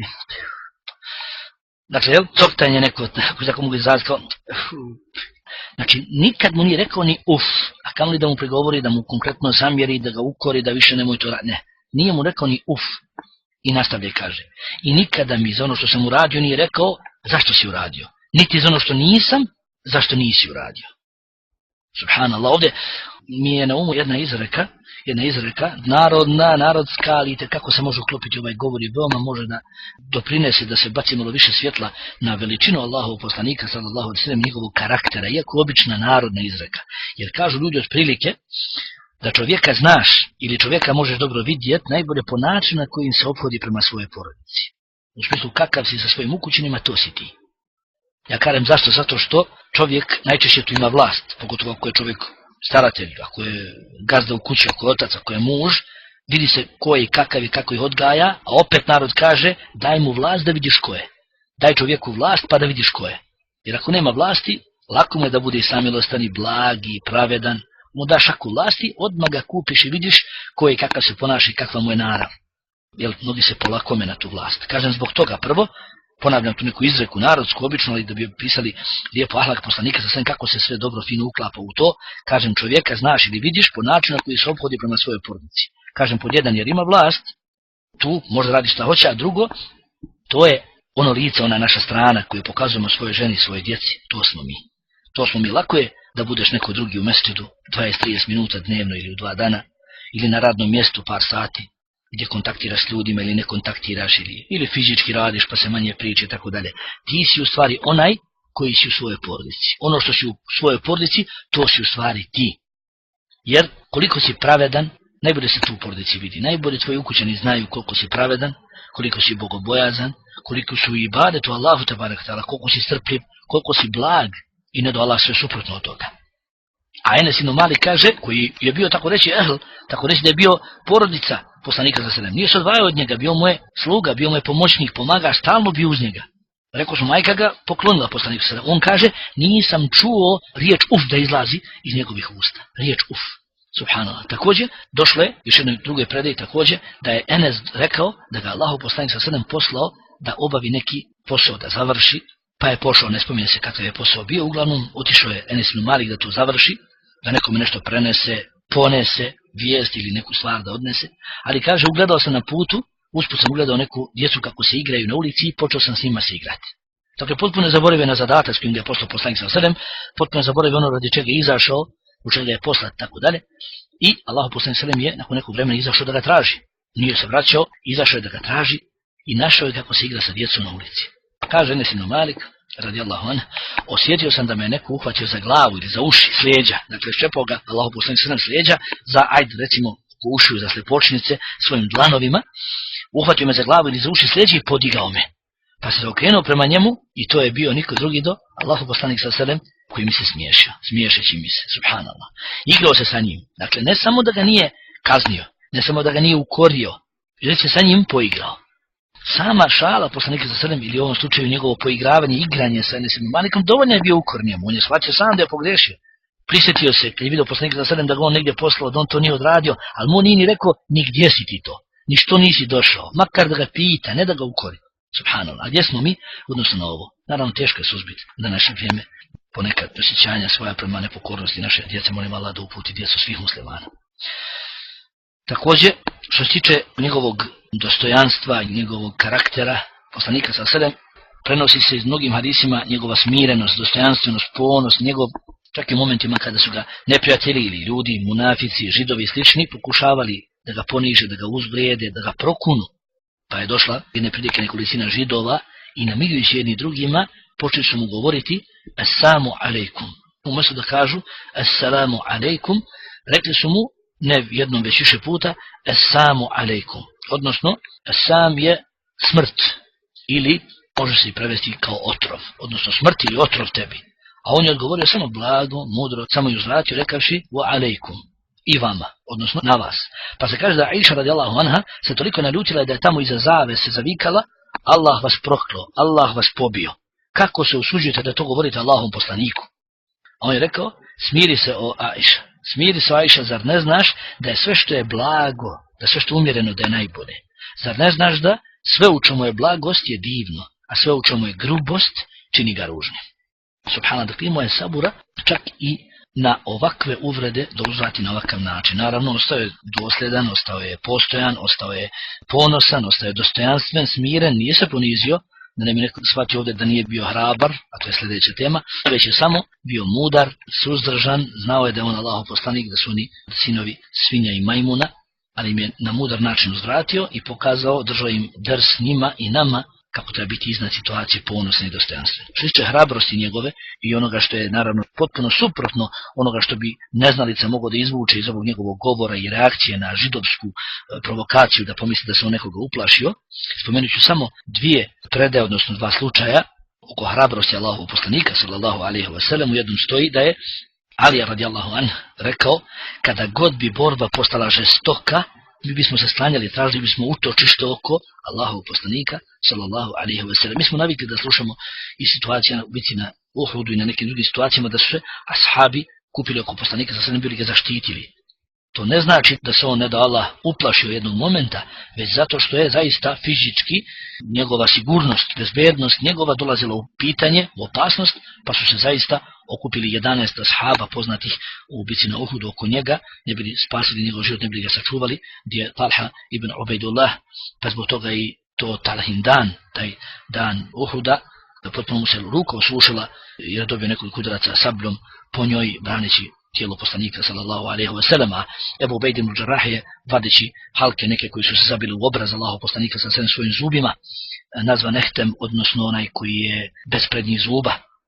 dakle, jel, coktanje neko, ako tako mogu izraziti, kao, znači, nikad mu nije rekao ni uf, a kamoli da mu prigovori, da mu konkretno zamjeri, da ga ukori, da više nemoj to raditi. Ne, nije mu rekao ni uf. I nastavlja i kaže, i nikada mi za ono što sam uradio nije rekao zašto si uradio, niti za ono što nisam, zašto nisi uradio. Subhanallah, ovdje mi je na umu jedna izreka, jedna izreka, narodna, narodska, ali kako se može uklopiti ovaj govor i veoma može da doprinese da se baci malo više svjetla na veličinu Allahovog poslanika, sallallahu alejhi ve sellem, njegovog karaktera, iako obična narodna izreka. Jer kažu ljudi otprilike da čovjeka znaš ili čovjeka možeš dobro vidjeti najbolje po načinu na kojim se ophodi prema svojoj porodici. U smislu kakav si sa svojim ukućenima, to si ti. Ja kažem zašto? Zato što čovjek najčešće tu ima vlast, pogotovo ako je čovjek staratelj, ako je gazda u kući, ako je otac, ako je muž, vidi se ko je i kakav i kako ih odgaja, a opet narod kaže daj mu vlast da vidiš ko je. Daj čovjeku vlast pa da vidiš ko je. Jer ako nema vlasti, lako mu je da bude i samilostan i blag i pravedan, mu daš šaku vlasti, odmah ga kupiš i vidiš ko je i kakav se ponaša i kakva mu je narav. Jer mnogi se polakome na tu vlast. Kažem zbog toga prvo, ponavljam tu neku izreku narodsku, obično, ali da bi pisali lijepo ahlak poslanika sa svem kako se sve dobro fino uklapa u to, kažem čovjeka znaš ili vidiš po načinu na koji se ophodi prema svojoj porodici. Kažem pod jedan jer ima vlast, tu može radi šta hoće, a drugo, to je ono lice, ona naša strana koju pokazujemo svojoj ženi, svojoj djeci, to smo mi. To smo mi. Lako je da budeš neko drugi u mesčidu dvadeset do trideset minuta dnevno ili u dva dana, ili na radnom mjestu par sati, gdje kontaktiraš s ljudima ili ne kontaktiraš ili, ili fizički radiš pa se manje priče i tako dalje. Ti si u stvari onaj koji si u svojoj porodici. Ono što si u svojoj porodici, to si u stvari ti. Jer koliko si pravedan, najbolje se tu u porodici vidi. Najbolje tvoji ukućani znaju koliko si pravedan, koliko si bogobojazan, koliko su i ibadetu Allahu tebarek ta'ala, koliko si strpljiv, koliko si blag i ne do Allah sve suprotno od toga. A Enes ibn Malik kaže, koji je bio tako reći ehl, tako reći da je bio porodica poslanika za selem. Nije se odvajao od njega, bio mu je sluga, bio mu je pomoćnik, pomagač, stalno bio uz njega. Rekao smo, majka ga poklonila poslaniku za selem. On kaže, nisam čuo riječ uf da izlazi iz njegovih usta. Riječ uf. Subhanallah. Također, došlo je, još jednoj drugoj predaji također, da je Enes rekao da ga Allahu poslanik sa selem poslao da obavi neki posao, da završi, pa je pošao, ne spominje se kakav je posao bio, uglavnom otišao je Enes ibn Malik da to završi, da nekome nešto prenese, ponese, vijest ili neku stvar da odnese, ali kaže, ugledao sam na putu, usput sam ugledao neku djecu kako se igraju na ulici i počeo sam s njima se igrati. Dakle, potpuno je zaboravio na zadatak s kojim ga je poslao poslanik sa selem, potpuno je zaboravio ono radi čega je izašao, u čega je poslat, tako dalje, i Allahu poslanik selem je nakon nekog vremena izašao da ga traži. Nije se vraćao, izašao je da ga traži i našao je kako se igra sa djecom na ulici. Kaže Enes ibn Malik, radijallahu anhu, osjetio sam da me neko uhvatio za glavu ili za uši, s lijeđa, dakle ščepao ga Allahu poslanik selem s lijeđa, za, ajde recimo, u ušiju za slepočnice, svojim dlanovima, uhvatio me za glavu ili za uši s lijeđa i podigao me. Pa se okrenuo prema njemu i to je bio niko drugi do Allahu poslanik selem koji mi se smiješio, smiješeći mi se, subhanallah. Igrao se sa njim, dakle ne samo da ga nije kaznio, ne samo da ga nije ukorio, već se sa njim poigrao. Sama šala poslanika za selem ili u ovom slučaju njegovo poigravanje, igranje sa Enes ibn Malikom dovoljno je bio ukor njemu. On je shvatio sam da je pogrešio. Prisjetio se kad je vidio poslanika za selem da ga on negdje poslao, da on to nije odradio, ali mu nije ni rekao ni gdje si ti to, ni što nisi došao, makar da ga pita, ne da ga ukori. Subhanallah. A gdje smo mi odnosno na ovo? Naravno teško je suzbiti na naše vrijeme ponekad osjećanja svoja prema nepokornosti naše djece, molim Allah da uputi djecu svih muslimana. Također, što se tiče njegovog dostojanstva i njegovog karaktera, poslanika sa selem, prenosi se iz mnogim hadisima njegova smirenost, dostojanstvenost, ponos, njegov, čak i u momentima kada su ga neprijatelji ili ljudi, munafici, židovi i slični pokušavali da ga poniže, da ga uzvrijede, da ga prokunu. Pa je došla jedne prilike nekolicina židova i namigujući jedni drugima, počeli su mu govoriti Assalamu alaikum. Umjesto da kažu Assalamu alaikum, rekli su mu ne jednom već više puta Assalamu alaikum. Odnosno, Assam je smrt ili može se i prevesti kao otrov, odnosno smrt ili otrov tebi. A on je odgovorio samo blago, mudro, samo ju zvratio rekavši wa alaikum. I vama, odnosno na vas. Pa se kaže da Aisha radijallahu anha se toliko naljutila da je tamo iza zavese zavikala Allah vas proklo, Allah vas pobio. Kako se usuđujete da to govorite Allahom poslaniku? A on je rekao, smiri se o Aisha, smiri se o Aisha, zar ne znaš da je sve što je blago, da sve što je umjereno da je najbolje? Zar ne znaš da sve u čemu je blagost je divno, a sve u čemu je grubost čini ga ružnim? Subhanallah, dakle imao je sabura čak i na ovakve uvrede da uzvrati na ovakav način. Naravno, ostao je dosljedan, ostao je postojan, ostao je ponosan, ostao je dostojanstven, smiren, nije se ponizio, da ne bi neko shvatio ovdje da nije bio hrabar, a to je sljedeća tema, već je samo bio mudar, suzdržan, znao je da je on Allahov poslanik, da su oni sinovi svinja i majmuna, ali im je na mudar način uzvratio i pokazao, držao im drs njima i nama, kako treba biti iznad situacije ponosni i dostojanstven. Što se tiče hrabrosti njegove i onoga što je naravno potpuno suprotno onoga što bi neznalica mogao da izvuče iz ovog njegovog govora i reakcije na židovsku provokaciju da pomisli da se on nekoga uplašio, spomenut ću samo dvije predaje, odnosno dva slučaja oko hrabrosti Allahovog poslanika sallallahu alejhi ve sellem. U jednom stoji da je Alija radijallahu anh rekao, kada god bi borba postala žestoka, mi bismo se sklanjali, tražili bismo utočište oko Allahovog poslanika sallallahu alejhi ve sellem. Mi smo navikli da slušamo i situacije u bici na Uhudu i na nekim drugim situacijama da su se ashabi kupili oko poslanika, da se ne bili ga zaštitili. To ne znači da se on ne da Allah uplašio jednog momenta, već zato što je zaista fizički njegova sigurnost, bezbednost njegova dolazila u pitanje, u opasnost, pa su se zaista okupili jedanaest ashaba poznatih u bici na Uhudu oko njega, ne bili spasili njegov život, ne bili ga sačuvali, gdje je Talha ibn Ubejdullah, pa zbog toga i to Talhin dan, taj dan Uhuda, potpuno mu se ruka osušila jer je dobio nekoliko udaraca sabljom po njoj braneći tijelo poslanika sallallahu alejhi ve sellem. Ebu Ubejd ibn Džarrah je vadeći halke neke koji su se zabili u obraz Allahov poslanika sa svim svojim zubima, nazvan ehtem, odnosno onaj koji je bez prednjih zuba.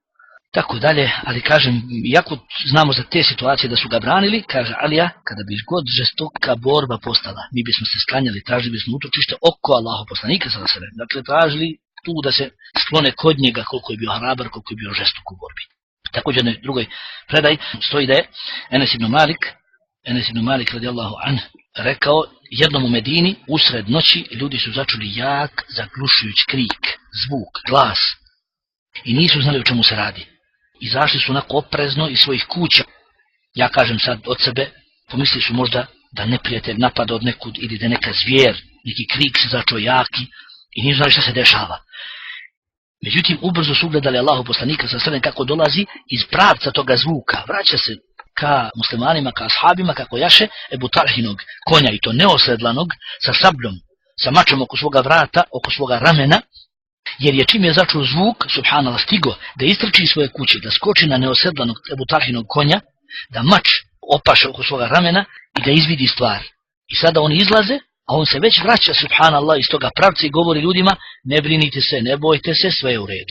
Tako dalje, ali kažem, iako znamo za te situacije da su ga branili, kaže Alija, kada bi god žestoka borba postala, mi bismo se sklanjali, tražili bismo utočište oko Allahov poslanika sallallahu alejhi ve sellem. Dakle, tražili tu da se sklone kod njega koliko je bio hrabar, koliko je bio žestok u borbi. Također na drugoj predaj stoji da je Enes ibn Malik, Enes ibn Malik radijallahu anh rekao, jednom u Medini usred noći ljudi su začuli jak, zaglušujući krik, zvuk, glas i nisu znali o čemu se radi. Izašli su onako oprezno iz svojih kuća. Ja kažem sad od sebe, pomislili su možda da neprijatelj napada od nekud ili da neka zvijer, neki krik se začuo jaki i nisu znali šta se dešava. Međutim, ubrzo su ugledali Allahu poslanika sa srnem kako dolazi iz pravca toga zvuka. Vraća se ka muslimanima, ka ashabima, kako jaše Ebu Talhinog konja, i to neosedlanog, sa sabljom, sa mačem oko svoga vrata, oko svoga ramena, jer je čim je začuo zvuk, subhanallah, stigo da istrči iz svoje kuće, da skoči na neosedlanog Ebu Talhinog konja, da mač opaše oko svoga ramena i da izvidi stvar. I sada oni izlaze, a on se već vraća, subhanallah, iz toga pravca i govori ljudima, ne brinite se, ne bojte se, sve je u redu.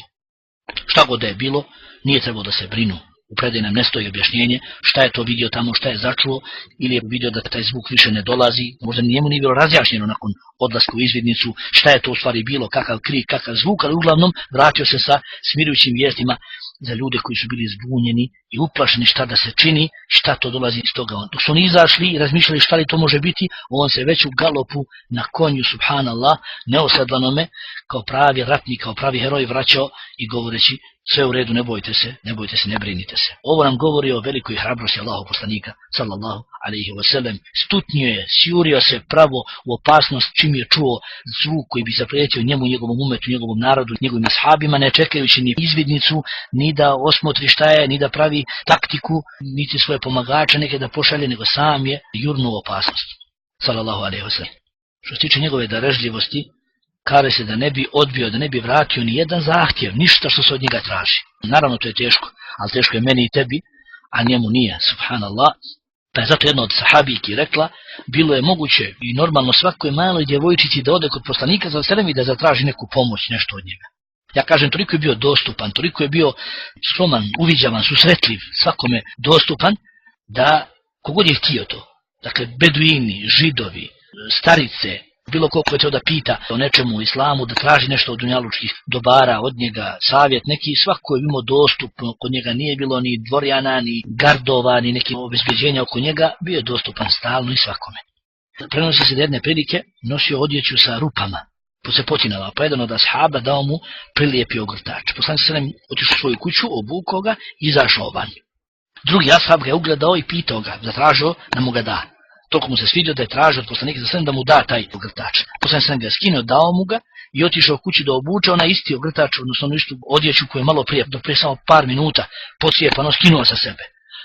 Šta god da je bilo, nije trebalo da se brinu. U predaji nam ne stoji objašnjenje šta je to vidio tamo, šta je začuo, ili je vidio da taj zvuk više ne dolazi, možda njemu nije bilo razjašnjeno nakon odlaska u izvidnicu šta je to u stvari bilo, kakav krik, kakav zvuk, ali uglavnom vratio se sa smirujućim vijestima za ljude koji su bili zbunjeni i uplašeni šta da se čini, šta to dolazi iz toga. Dok su oni izašli i razmišljali šta li to može biti, on se već u galopu na konju, subhanallah, neosedlanome, kao pravi ratnik, kao pravi heroj vraćao i govoreći, sve u redu, ne bojte se, ne bojte se, ne brinite se. Ovo nam govori o velikoj hrabrosti Allahov poslanika, sallallahu alejhi ve sellem. Stutnio je, sjurio se pravo u opasnost čim je čuo zvuk koji bi zaprijetio njemu, njegovom umetu, njegovom narodu, njegovim ashabima, ne čekajući ni izvidnicu, ni da osmotri šta je, ni da pravi taktiku, niti svoje pomagače neke da pošalje, nego sam je jurnuo opasnost, sallallahu alejhi ve sellem. Što se tiče njegove darežljivosti, kaže se da ne bi odbio, da ne bi vratio ni jedan zahtjev, ništa što se od njega traži. Naravno to je teško, ali teško je meni i tebi, a njemu nije, subhanallah. Pa je zato jedna od sahabijki rekla, bilo je moguće i normalno svakoj maloj djevojčici da ode kod poslanika za selem i da zatraži neku pomoć, nešto od njega. Ja kažem, toliko je bio dostupan, toliko je bio skroman, uviđavan, susretljiv, svakome dostupan, da kogod je htio to. Dakle, beduini, židovi, starice, bilo ko ko je to da pita o nečemu u islamu, da traži nešto od dunjalučkih dobara, od njega savjet, neki svako je imao dostupno, kod njega nije bilo ni dvorjana, ni gardova, ni neki obezbeđenja oko njega, bio je dostupan stalno i svakome. Prenosi se da jedne prilike nosio odjeću sa rupama, po se potinala, pa jedan od ashaba dao mu prilijepi ogrtač. Poslanik se nam otišao u svoju kuću, obukao ga i izašao van. Drugi ashab ga je ugledao i pitao ga, zatražio da mu ga da. Toliko mu se svidio da je tražio od poslanika za sve da mu da taj ogrtač. Poslanik sam ga skinuo, dao mu ga i otišao kući da obuče onaj isti ogrtač, odnosno istu odjeću koju je malo prije, do prije samo par minuta, pocijepano skinuo sa sebe.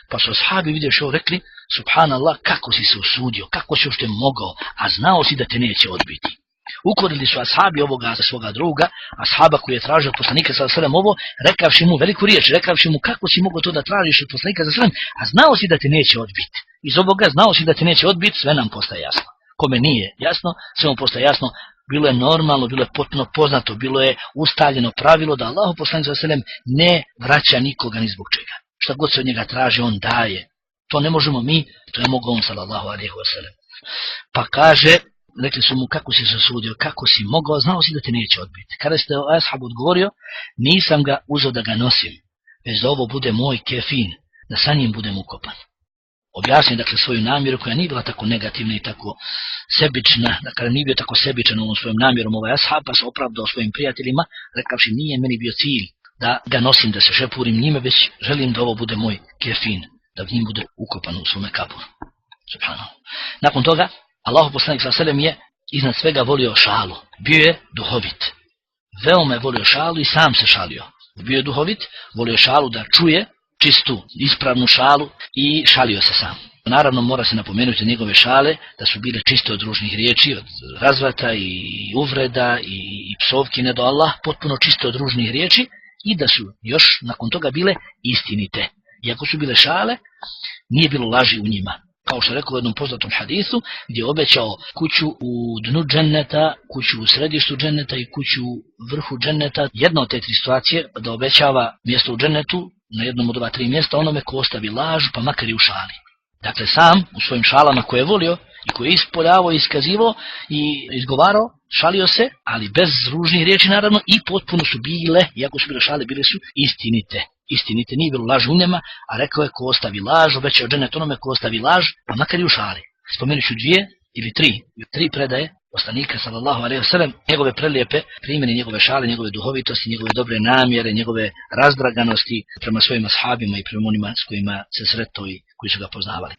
Pa su ashabi vidjevši ovo rekli, subhanallah, kako si se usudio, kako si uopšte mogao, a znao si da te neće odbiti. Ukorili su ashabi ovoga za svoga druga, ashaba koji je tražio od poslanika sallallahu alejhi ve sellem ovo, rekavši mu veliku riječ, rekavši mu kako si mogao to da tražiš od poslanika sallallahu alejhi ve sellem, a znao si da te neće odbiti. Iz ovoga znao si da te neće odbiti, sve nam postaje jasno. Kome nije jasno, sve mu postaje jasno. Bilo je normalno, bilo je potpuno poznato, bilo je ustaljeno pravilo da Allahu poslanik sallallahu alejhi ve sellem ne vraća nikoga ni zbog čega. Šta god se od njega traži, on daje. To ne možemo mi, to je mogao on sallallahu alejhi ve sellem. Pa kaže, rekli su mu kako si se usudio, kako si mogao, znao si da te neće odbiti. Kada ste ashab odgovorio, nisam ga uzeo da ga nosim, već da ovo bude moj kefin, da sa njim budem ukopan. Objasnio dakle svoju namjeru koja nije bila tako negativna i tako sebična, dakle nije bio tako sebičan ovom svojom namjerom ovaj ashab, pa se opravdao svojim prijateljima, rekavši nije meni bio cilj da ga nosim, da se šepurim njime, već želim da ovo bude moj kefin, da njim bude ukopan u svome kaburu. Subhanallah. Nakon toga, Allahu poslanik sallallahu alejhi ve sellem je iznad svega volio šalu. Bio je duhovit. Veoma je volio šalu i sam se šalio. Bio je duhovit, volio šalu da čuje čistu, ispravnu šalu i šalio se sam. Naravno mora se napomenuti njegove šale da su bile čiste od ružnih riječi, od razvrata i uvreda i psovkine do Allah, potpuno čiste od ružnih riječi i da su još nakon toga bile istinite. Iako su bile šale, nije bilo laži u njima. Kao što rekao u jednom poznatom hadisu, gdje je obećao kuću u dnu dženneta, kuću u središtu dženneta i kuću u vrhu dženneta. Jedna od te tri situacije da obećava mjesto u džennetu na jednom od ova tri mjesta onome ko ostavi laž, pa makar i u šali. Dakle, sam u svojim šalama koje je volio i koje je ispoljavao, iskazivao i izgovarao, šalio se, ali bez ružnih riječi naravno i potpuno su bile, iako su bile šale, bile su istinite. Istinite, nije bilo laž u njima, a rekao je ko ostavi laž, obećao džennet onome ko ostavi laž, pa makar i u šali. Spomenut ću dvije ili tri, tri predaje poslanika sallallahu alejhi ve sellem, njegove prelijepe primjene, njegove šale, njegove duhovitosti, njegove dobre namjere, njegove razdraganosti prema svojim ashabima i prema onima s kojima se sretao i koji su ga poznavali.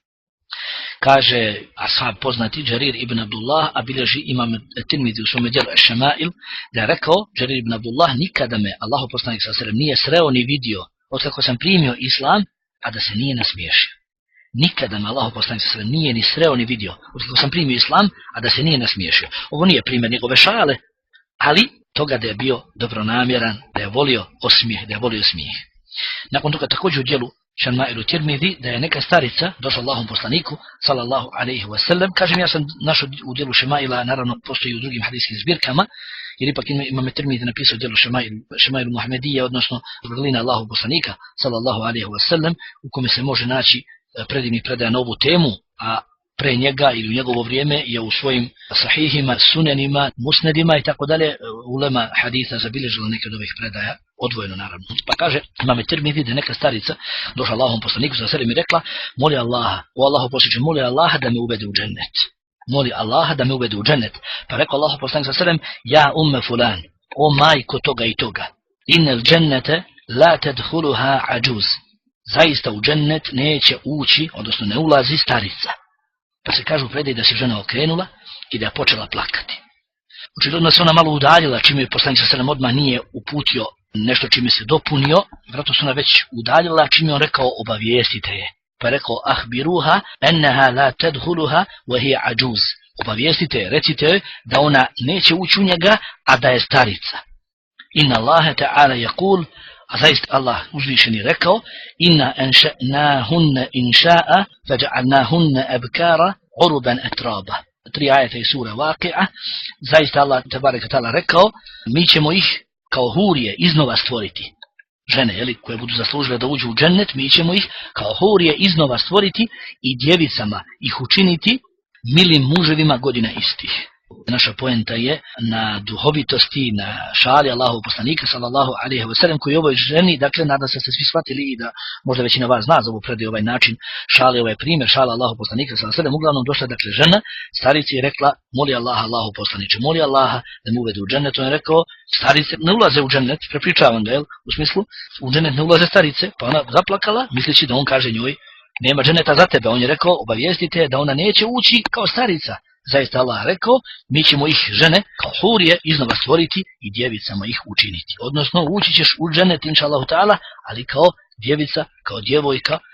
Kaže ashab poznati Džarir ibn Abdullah, a bilježi imam Tirmizi u svome djelu Eš-Šama'il, da je rekao Džarir ibn Abdullah, nikada me Allahu poslanik sallallahu alejhi ve sellem nije sreo ni vidio od kako sam primio islam, a da se nije nasmiješio. Nikada me Allahu poslanik sallallahu alejhi ve sellem nije ni sreo ni vidio od kako sam primio islam, a da se nije nasmiješio. Ovo nije primjer njegove šale, ali toga da je bio dobronamjeran, da je volio osmijeh, da je volio smijeh. Nakon toga također u djelu Šamailu Tirmidhi, da je neka starica došla Allahom poslaniku sallallahu alejhi ve sellem. Kažem, ja sam našao u djelu Šamaila, naravno postoji u drugim hadijskim zbirkama, jer ipak imam Tirmidhi napisao djelu Šamailu Muhamedije, odnosno vrlina Allahov poslanika sallallahu alejhi ve sellem, u kome se može naći predivnih predaja na ovu temu, a pre njega ili u njegovo vrijeme je u svojim sahihima, sunenima, musnedima i tako dalje ulema haditha zabilježila neke od ovih predaja, odvojeno naravno. Pa kaže, imam Tirmidhi da neka starica došla Allahom poslaniku sallallahu alejhi ve sellem i rekla, moli Allaha, o Allahu poslaniče, moli Allaha da me uvede u džennet. Moli Allaha da me uvede u džennet. Pa rekao Allahu poslanik sallallahu alejhi ve sellem, ja umme fulan, o majko toga i toga, innal džennete la tadkhuluha ajuz. Zaista u džennet neće ući, odnosno ne ulazi starica. Pa se kažu predaj da se žena okrenula i da je počela plakati. Očigledno se ona malo udaljila, čime je poslanik sallallahu alejhi ve sellem odmah nije uputio nešto čime se dopunio, vjerojatno se ona već udaljila, čime je on rekao obavijestite je. Pa je rekao ahbiruha enneha la tadkhuluha wa hiya ajuz. Obavijestite je, recite je da ona neće ući u njega, a da je starica. Inna Allahe ta'ala yaqul, a zaista Allah uzvišeni rekao, inna enša'nahunne inša'a, faja'alnahunne abkara, uruban etraba. Tri ajeta iz sura Vaqi'a, zaista Allah tebareke ta'ala rekao, mi ćemo ih kao hurije iznova stvoriti. Žene, jeli, koje budu zaslužile da uđu u džennet, mi ćemo ih kao hurije iznova stvoriti i djevicama ih učiniti milim muževima godina istih. Naša poenta je na duhovitosti, na šali Allahu poslanika sallallahu alejhi ve sellem koji ovoj ženi, dakle nadam se da ste svi shvatili i da možda većina vas zna za ovu predaju ovaj način šale, ovaj primjer šala Allahu poslanika sallallahu alejhi ve sellem. Uglavnom došla dakle žena, starici je rekla moli Allaha, Allahu poslaniče, moli Allaha da mu uvede u džennet. On je rekao starice ne ulaze u džennet, prepričavam ga, jel, u smislu u džennet ne ulaze starice, pa ona zaplakala misleći da on kaže njoj nema dženneta za tebe. On je rekao obavijestite da ona neće ući kao starica. Zaista Allah rekao, mi ćemo ih žene kao hurije iznova stvoriti i djevicama ih učiniti. Odnosno, ući ćeš u džennet inša Allahu ta'ala, ali kao djevica, kao djevojka,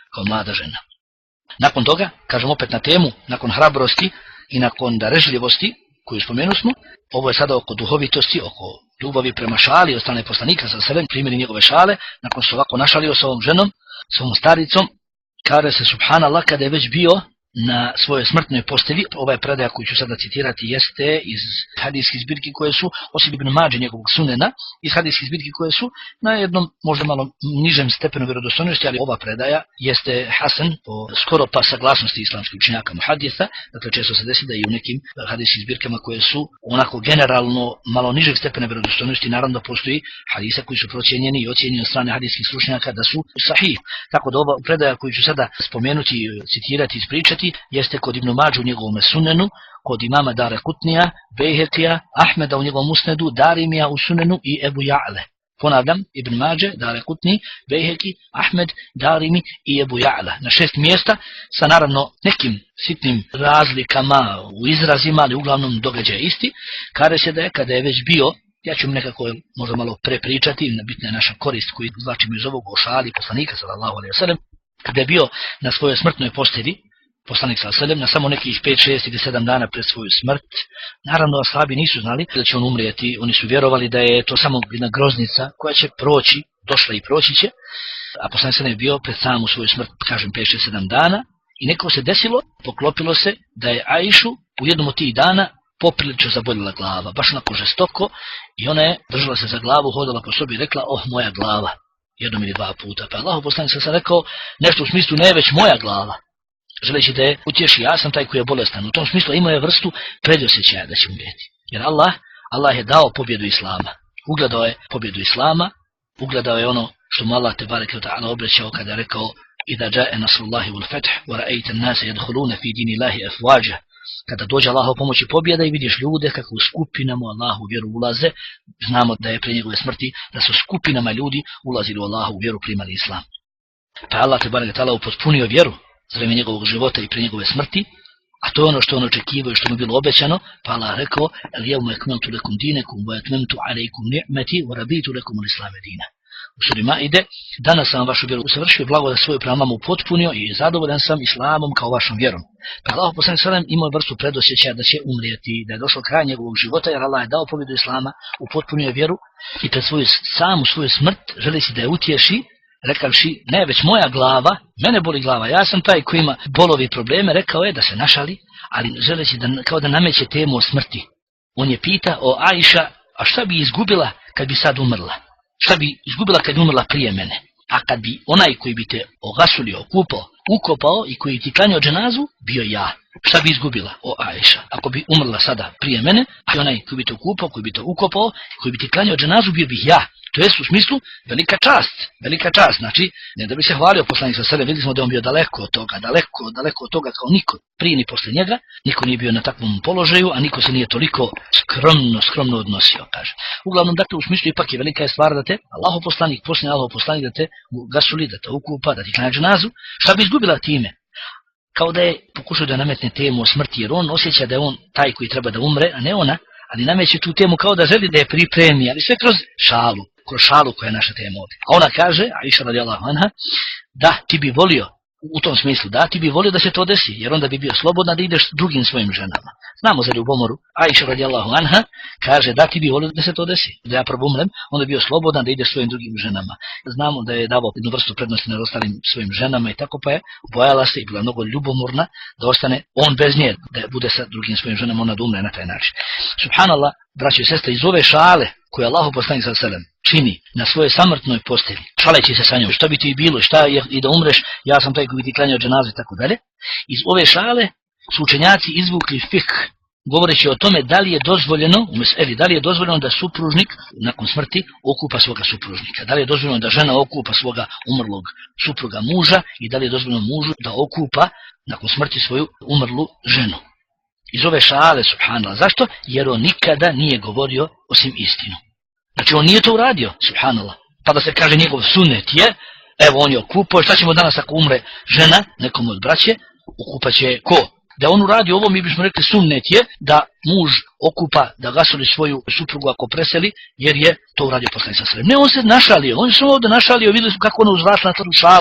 kao mlada žena. Nakon toga, kažem opet na temu, nakon hrabrosti i nakon darežljivosti, koju spomenu smo, ovo je sada oko duhovitosti, oko ljubavi prema šali od strane poslanika sa selem, primjeri njegove šale, nakon što ovako našalio sa ovom ženom, sa ovom staricom, kaže se subhanallah kada je već bio na svojoj smrtnoj postelji. Ovaj predaja koju ću sada citirati jeste iz hadijskih zbirki koje su, osim Ibn Mađe njegovog sunena, iz hadijskih zbirki koje su na jednom možda malo nižem stepenu vjerodostojnosti, ali ova predaja jeste hasan po skoro pa saglasnosti islamskih učenjaka muhadisa. Dakle, često se desi da i u nekim hadijskim zbirkama koje su onako generalno malo nižeg stepena vjerodostojnosti, naravno postoji hadisa koji su procijenjeni i ocijenjeni od strane hadijskih stručnjaka da su sahih. Tako da ova predaja koju ću sada spomenuti, citirati, ispričati jeste kod Ibn Mađe u njegovom sunenu, kod imama Dare Kutnija, Bejhekija, Ahmeda u njegovom musnedu, Darimija u sunenu i Ebu Ja'le. Ponavljam, Ibn Mađe, Dare Kutni, Bejheki, Ahmed, Darimi i Ebu Ja'le. Na šest mjesta sa naravno nekim sitnim razlikama u izrazima, ali uglavnom događaj isti. Kaže se da je kada je već bio, ja ću nekako možda malo prepričati, bitna je naša korist koju izvlačimo iz ovog o šali poslanika sallallahu alejhi ve sellem, kada je bio na svojoj smrtnoj postelji, poslanik sallallahu alejhi ve sellem, na samo nekih pet, šest ili sedam dana pred svoju smrt. Naravno, ashabi nisu znali da će on umrijeti, oni su vjerovali da je to samo jedna groznica koja će proći, došla i proći će, a poslanik sallallahu alejhi ve sellem je bio pred samu svoju smrt, kažem pet, šest, sedam dana, i neko se desilo, poklopilo se da je Ajšu u jednom od tih dana poprilično zaboljela glava, baš onako žestoko, i ona je držala se za glavu, hodala po sobi i rekla, oh, moja glava, jednom ili dva puta. Pa Allahov poslanik sallallahu alejhi ve sellem rekao nešto u smislu, ne, već moja glava, želeći da je utješi, ja sam taj koji je bolestan. U tom smislu imao je vrstu predosjećaja da će umrijeti. Jer Allah, Allah je dao pobjedu Islama. Ugledao je pobjedu Islama, ugledao je ono što mu Allah tebareke ve ta'ala obećao kada je rekao Iza ja'a nasrullahi wal fath wa ra'aita an-nasa yadkhuluna fi dinillahi afwaja. Kada dođe Allahov pomoć i pobjeda i vidiš ljude kako u skupinama u Allahu vjeru ulaze, znamo da je prije njegove smrti da su skupinama ljudi ulazili u Allahu vjeru, primali islam. Pa Allah tebareke ve ta'ala upotpunio vjeru za vrijeme njegovog života i prije njegove smrti, a to je ono što on očekivao i što mu je bilo obećano, pa Allah rekao el jevme ekmeltu lekum dinekum wa etmemtu alejkum ni'meti wa raditu lekum al-islame dina. U suri Maide, danas sam vašu vjeru usavršio i blagodat svoju prema vama upotpunio i zadovoljan sam islamom kao vašom vjerom. Pa Allah poslanik sallallahu alejhi ve sellem imao vrstu predosjećaja da će umrijeti, da je došao kraj njegovog života, jer Allah je dao pobjedu islama, upotpunio vjeru i pred svoju samu svoju smrt želi si da je utješi, rekavši, ne, već moja glava, mene boli glava, ja sam taj koji ima bolovi i probleme, rekao je da se našali, ali želeći da, kao da nameće temu o smrti. On je pita o Ajša, a šta bi izgubila kad bi sad umrla? Šta bi izgubila kad bi umrla prije mene? A kad bi onaj koji bi te ogasulio, okupao, ukopao i koji ti klanjao dženazu, bio ja. Šta bi izgubila o Ajša? Ako bi umrla sada prije mene, a onaj koji bi te okupao, koji bi te ukopao, koji bi ti klanjao dženazu, bio bih ja. To je u smislu velika čast, velika čast, znači ne da bi se hvalio poslanik sallallahu alejhi ve sellem, vidjeli smo da on bio daleko od toga, daleko, daleko od toga kao niko prije ni poslije njega, niko nije bio na takvom položaju, a niko se nije toliko skromno, skromno odnosio, kaže. Uglavnom, dakle, u smislu ipak je velika je stvar da te Allahov poslanik, poslije Allahov poslanik da te gasuli, da te ukupa, da ti klanja dženazu, šta bi izgubila time? Kao da je pokušao da nametne temu o smrti, jer on osjeća da je on taj koji treba da umre, a ne ona, ali nameće tu temu kao da želi da je pripremi, ali sve kroz šalu. kroz šalu koja je naša tema ovdje. A ona kaže, Aisha radijallahu anha, da ti bi volio, u tom smislu, da ti bi volio da se to desi, jer onda bi bio slobodna da ideš drugim svojim ženama. Znamo za ljubomoru, Aisha radijallahu anha kaže da ti bi volio da se to desi, da ja prvo umrem, onda bi bio slobodan da ideš svojim drugim ženama. Znamo da je davao jednu vrstu prednosti nad ostalim svojim ženama i tako, pa je bojala se i bila mnogo ljubomorna da ostane on bez nje, da bude sa drugim svojim ženama, ona da umre na taj način. Subhanallah, braćo i sestre, iz ove šale koje Allahu poslanik sallallahu alejhi ve sellem čini na svojoj samrtnoj postelji, šaleći se sa njom, šta bi ti bilo, šta je i da umreš, ja sam taj koji bi ti klanjao dženazu i tako dalje. Iz ove šale su učenjaci izvukli fik, govoreći o tome da li je dozvoljeno, u meseli, da li je dozvoljeno da supružnik nakon smrti okupa svoga supružnika, da li je dozvoljeno da žena okupa svoga umrlog supruga muža i da li je dozvoljeno mužu da okupa nakon smrti svoju umrlu ženu. Iz ove šale, subhanallah. Zašto? Jer on nikada nije govorio osim istinu. Znači on nije to uradio, subhanallah. Pa da se kaže njegov sunnet je, evo on je okupao, šta ćemo danas ako umre žena, nekom od braće, okupat će ko? Da on uradi ovo, mi bismo rekli sunnet je da muž okupa, da gasoli svoju suprugu ako preseli, jer je to uradio poslanik sallallahu alejhi ve sellem. Ne, on se našalio, on je samo ovdje našalio, vidjeli smo kako ono uzrasla na tu šalu.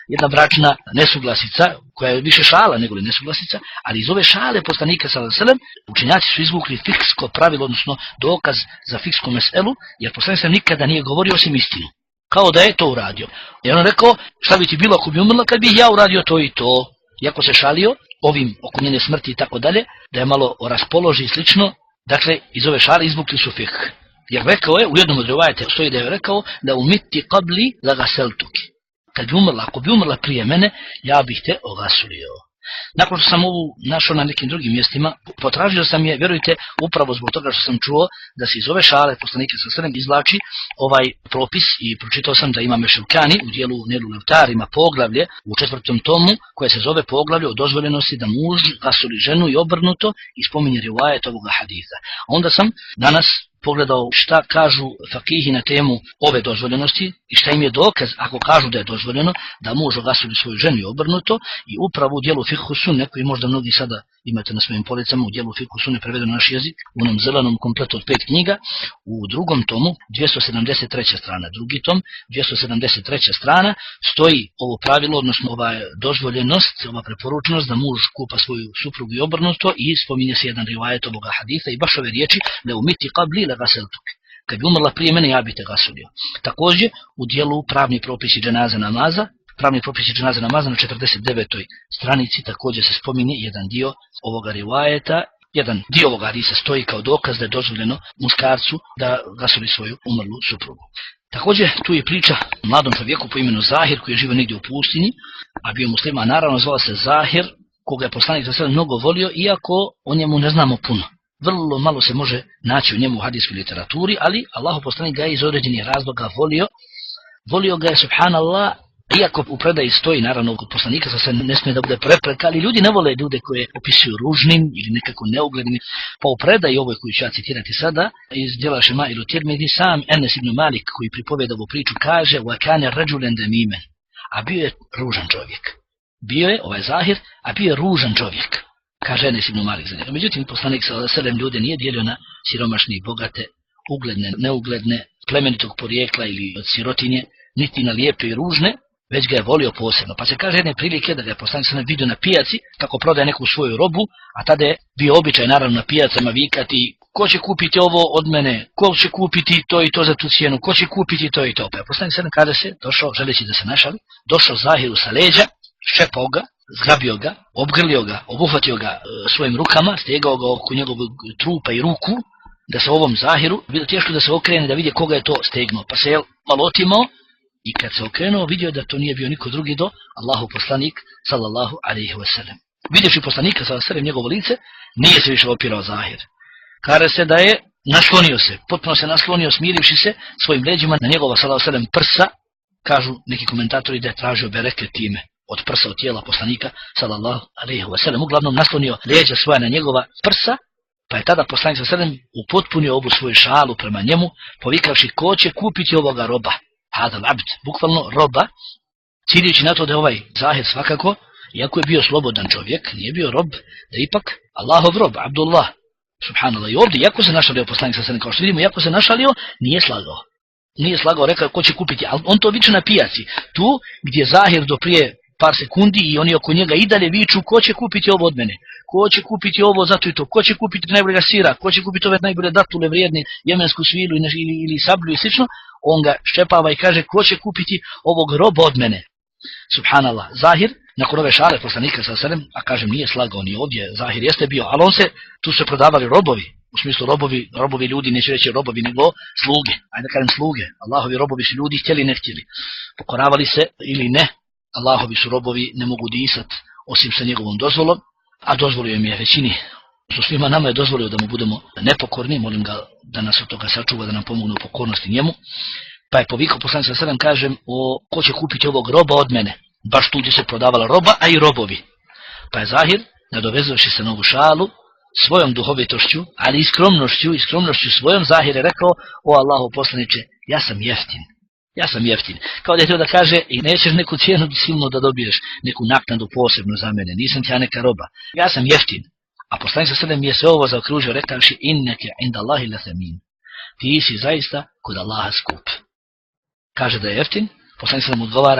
jedna bračna nesuglasica, koja je više šala nego li nesuglasica, ali iz ove šale poslanika sallallahu alejhi ve sellem učenjaci su izvukli fiksko pravilo, odnosno dokaz za fiksku meselu, jer poslanik sallallahu nikada nije govorio osim istinu. Kao da je to uradio. I on rekao, šta bi ti bilo ako bi umrla kad bih ja uradio to i to. Iako se šalio ovim oko njene smrti i tako dalje, da je malo raspoloži i slično, dakle iz ove šale izvukli su fikh. Jer rekao je, u jednom od rivajeta stoji da je rekao, da umiti qabli la gaseltuki. Kad bi umrla, ako bi umrla prije mene, ja bih te ogasulio. Nakon što sam ovu našao na nekim drugim mjestima, potražio sam je, vjerujte, upravo zbog toga što sam čuo da se iz ove šale poslanika sallallahu alejhi ve sellem izvlači ovaj propis i pročitao sam da ima Meševkani u dijelu Nelu Levtar ima poglavlje u četvrtom tomu koje se zove poglavlje o dozvoljenosti da muž gasuli ženu i obrnuto i spominje rivajet ovoga hadisa. Onda sam danas pogledao šta kažu fakihi na temu ove dozvoljenosti i šta im je dokaz ako kažu da je dozvoljeno da muž ogasuli svoju ženu i obrnuto i upravo u dijelu Fikhu Sunne koji možda mnogi sada imate na svojim policama u dijelu Fikhu Sunne prevedeno na naš jezik u onom zelenom kompletu od pet knjiga u drugom tomu dvjesto sedamdeset treća strana, drugi tom dvjesto sedamdeset treća strana stoji ovo pravilo, odnosno ova dozvoljenost, ova preporučenost da muž kupa svoju suprugu i obrnuto i spominje se jedan rivajet ovoga hadisa i baš ove riječi da umiti qabli la gaseltuk. Kad bi umrla prije mene, ja bi te gasulio. Također, u dijelu pravni propisi dženaze namaza, pravni propisi dženaze namaza na četrdeset devetoj stranici također se spominje jedan dio ovoga rivajeta, jedan dio ovoga hadisa stoji kao dokaz da je dozvoljeno muškarcu da gasuli svoju umrlu suprugu. Također, tu je priča mladom čovjeku po imenu Zahir koji je živio negdje u pustinji, a bio musliman, naravno zvao se Zahir, koga je poslanik sallallahu alejhi ve sellem mnogo volio, iako o njemu ne znamo puno. Vrlo malo se može naći u njemu u hadijskoj literaturi, ali Allahu poslanik ga je iz određenih razloga volio. Volio ga je, subhanallah, iako u predaji stoji, naravno, kod poslanika sa se ne smije da bude prepreka, ali ljudi ne vole ljude koje opisuju ružnim ili nekako neuglednim. Pa u predaji ovoj koju ću ja citirati sada, iz djela Šemailu Tirmidhi, sam Enes ibn Malik koji pripoveda ovu priču kaže وَكَانَ رَجُلًا دَمِيمًا, a bio je ružan čovjek. Bio je, ovaj Zahir, a bio je ružan čovjek. Kaže Enes ibn Malik za njega. Međutim, poslanik sallallahu alejhi ve sellem ljude nije dijelio na siromašne i bogate, ugledne, neugledne, plemenitog porijekla ili od sirotinje, niti na lijepe i ružne, već ga je volio posebno. Pa se kaže jedne prilike da ga je poslanik sallallahu alejhi ve sellem vidio na pijaci kako prodaje neku svoju robu, a tada je bio običaj naravno na pijacama vikati ko će kupiti ovo od mene, ko će kupiti to i to za tu cijenu, ko će kupiti to i to. Pa je poslanik sallallahu alejhi ve sellem kada se došao, želeći da se našali, došao Zahiru sa leđa, ščepao ga, zgrabio ga, obgrlio ga, obuhvatio ga e, svojim rukama, stegao ga oko njegovog trupa i ruku, da se ovom Zahiru bilo teško da se okrene da vidi koga je to stegnuo. Pa se je malo otimao i kad se okrenuo vidio da to nije bio niko drugi do Allahu poslanik sallallahu alejhi ve sellem. Vidjevši poslanika sallallahu alejhi ve sellem njegovo lice, nije se više opirao Zahir. Kaže se da je naslonio se, potpuno se naslonio smirivši se svojim leđima na njegova sallallahu alejhi ve sellem prsa, kažu neki komentatori da je tražio bereket time. Od prsa, od tijela poslanika sallallahu alejhi ve sellem, uglavnom naslonio leđa svoja na njegova prsa, pa je tada poslanik sallallahu alejhi ve sellem upotpunio ovu svoju šalu prema njemu, povikavši ko će kupiti ovoga roba, hadal abd, bukvalno roba, ciljujući na to da je ovaj Zahir svakako, iako je bio slobodan čovjek, nije bio rob, da ipak Allahov rob, Abdullah, subhanallah. I ovdje, iako se našalio poslanik sallallahu alejhi ve sellem, kao što vidimo, iako se našalio, nije slagao. Nije slagao, rekao ko će kupiti, ali on to viče na pijaci, tu gdje Zahir do prije par sekundi i oni oko njega i dalje viču ko će kupiti ovo od mene, ko će kupiti ovo zato i to, ko će kupiti najboljega sira, ko će kupiti ove najbolje datule vrijedne, jemensku svilu ili, ili, ili sablju i slično, on ga ščepava i kaže ko će kupiti ovog roba od mene. Subhanallah, Zahir, nakon ove šale poslanika sallallahu alejhi ve sellem, a kažem nije slagao ni ovdje, Zahir jeste bio, ali on se, tu se prodavali robovi, u smislu robovi, robovi ljudi, neću reći robovi, nego sluge, ajde da kažem sluge, Allahovi robovi su ljudi htjeli ne htjeli, pokoravali se ili ne, Allahovi su robovi, ne mogu disat osim sa njegovom dozvolom, a dozvolio im je većini. Što svima nama je dozvolio da mu budemo nepokorni, molim ga da nas od toga sačuva, da nam pomogne u pokornosti njemu. Pa je povikao poslanik sallallahu alejhi ve sellem, kažem, o ko će kupiti ovog roba od mene, baš tu gdje se prodavala roba, a i robovi. Pa je Zahir, nadovezavši se na ovu šalu, svojom duhovitošću, ali i skromnošću, i skromnošću svojom Zahir je rekao, o Allahu poslaniče, ja sam jeftin. Ja sam jeftin. Kao da je to da kaže i nećeš neku cijenu silno da dobiješ, neku naknadu posebno za mene, nisam ti ja neka roba. Ja sam jeftin. A poslanik sallallahu alejhi ve sellem je se ovo zaokružio rekavši inneke inda Allahi lasamin. Ti si zaista kod Allaha skup. Kaže da je jeftin, poslanik sallallahu alejhi ve sellem odgovara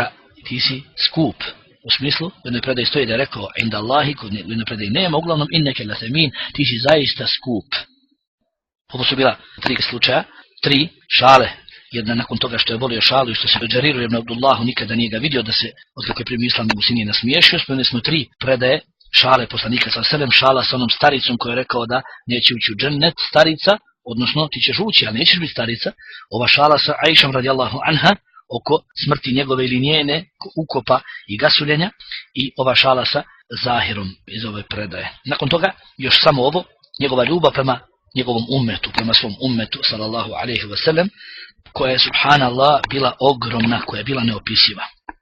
ti si skup. U smislu, u jednoj predaji stoji da je rekao inda Allahi, kod u jednoj predaji nema, uglavnom inneke lasemin, ti si zaista skup. Ovo su bila tri slučaja, tri šale. Jedna nakon toga što je volio šalu i što se Džariru ibn Abdullahu nikada nije ga vidio da se, od kako je primio islam, mu se nije nasmiješio. Spomenuli smo tri predaje šale poslanika sa selem, šala sa onom staricom koja je rekao da neće ući u džennet, starica, odnosno ti ćeš ući, ali nećeš biti starica. Ova šala sa Aishom radijallahu anha oko smrti njegove ili njene, ukopa i gasuljenja, i ova šala sa Zahirom iz ove predaje. Nakon toga još samo ovo, njegova ljubav prema njegovom ummetu, prema svom ummetu sallallahu alejhi ve sellem, koja je subhanallah bila ogromna, koja je bila neopisiva.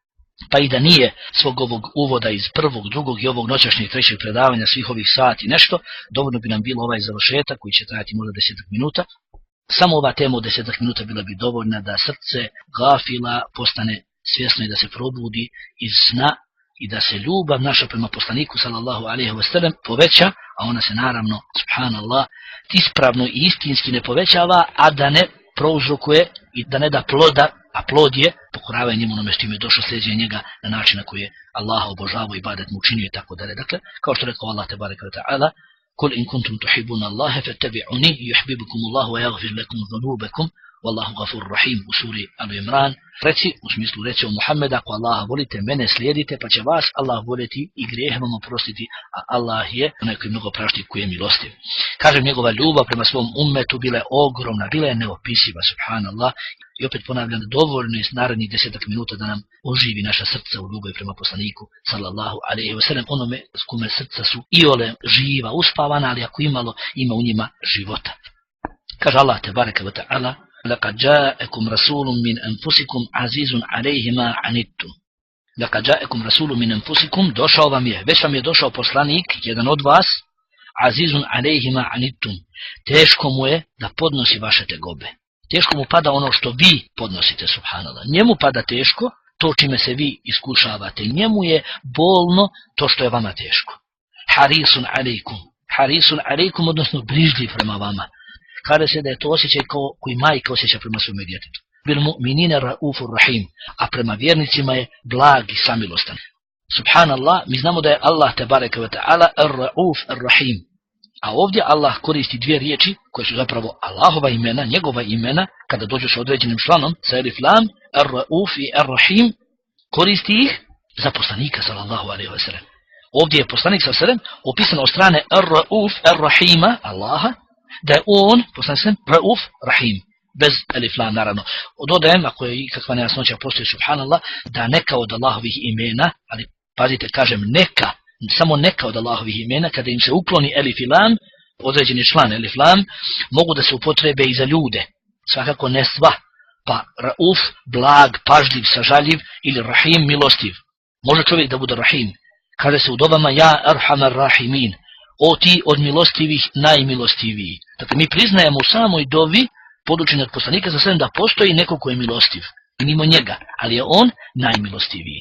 Pa i da nije svog ovog uvoda iz prvog, drugog i ovog noćašnjeg trećeg predavanja svih ovih sati nešto, dovoljno bi nam bilo ovaj završetak koji će trajati možda desetak minuta. Samo ova tema od desetak minuta bila bi dovoljna da srce gafila postane svjesno i da se probudi iz sna i da se ljubav naša prema poslaniku sallallahu alejhi ve sellem poveća, a ona se naravno, subhanallah, ispravno i istinski ne povećava, a da ne prouzrokuje i da ne da ploda, a plod je pokoravanje njemu onome što im je došlo, sljeđenje njega na način na koji je Allah obožavao i ibadet mu učinio i tako dalje. Dakle, kao što rekao Allah tebareke ve ta'ala, kul in kuntum tuhibbuna Allaha fattabi'uni yuhibbukum Allah wa yaghfir lakum dhunubakum wallahu ghafurur rahim u suri Al-Imran. Reci, u smislu reci o Muhammeda, ako Allaha volite, mene slijedite, pa će vas Allah voljeti i grijehe vam oprostiti, a Allah je onaj koji mnogo prašti, koji je milostiv. Kažem, njegova ljubav prema svom ummetu bila je ogromna, bila je neopisiva, subhanallah. I opet ponavljam, dovoljno je narednih desetak minuta da nam oživi naša srca u ljubavi prema poslaniku sallallahu alejhi ve sellem, onome s kome srca su iole živa, uspavana, ali ako imalo, ima u njima života. Kaže Allah tebareke ve ta'ala, لقد جاءكم رسول من أنفسكم عزيز عليه ما عنتم. لقد جاءكم رسول من أنفسكم, došao vam je, već vam je došao poslanik, jedan od vas, azizun alejhi ma anittum, teško mu je da podnosi vaše tegobe. Teško mu pada ono što vi podnosite, subhanallah. Njemu pada teško to čime se vi iskušavate. Njemu je bolno to što je vama teško. Harisun alejkum. Harisun alejkum, odnosno brižljiv prema vama. Kaže se da je to osjećaj kao koji majka osjeća prema svome djetetu. Bil mu'minina raufur rahim, a prema vjernicima je blag i samilostan. Subhanallah, mi znamo da je Allah tebareke ve ta'ala ar-rauf ar-rahim. A ovdje Allah koristi dvije riječi koje su zapravo Allahova imena, njegova imena, kada dođu sa određenim članom, sa elif lam, ar-rauf i ar-rahim, koristi ih za poslanika sallallahu alejhi ve sellem. Ovdje je poslanik sallallahu alejhi ve sellem opisan od strane ar-rauf ar-rahima, Allaha, da je on, poslanik rauf rahim, bez elif lam naravno. Dodajem, ako je ikakva nejasnoća postoji, subhanallah, da neka od Allahovih imena, ali pazite, kažem neka, samo neka od Allahovih imena, kada im se ukloni elif i lam, određeni član elif lam, mogu da se upotrebe i za ljude. Svakako ne sva. Pa rauf, blag, pažljiv, sažaljiv, ili rahim, milostiv. Može čovjek da bude rahim. Kaže se u dobama ja arhamar rahimin. O ti od milostivih najmilostiviji. Dakle, mi priznajemo u samoj dovi, podučeni od poslanika za sve, da postoji neko ko je milostiv. I mimo njega, ali je on najmilostiviji.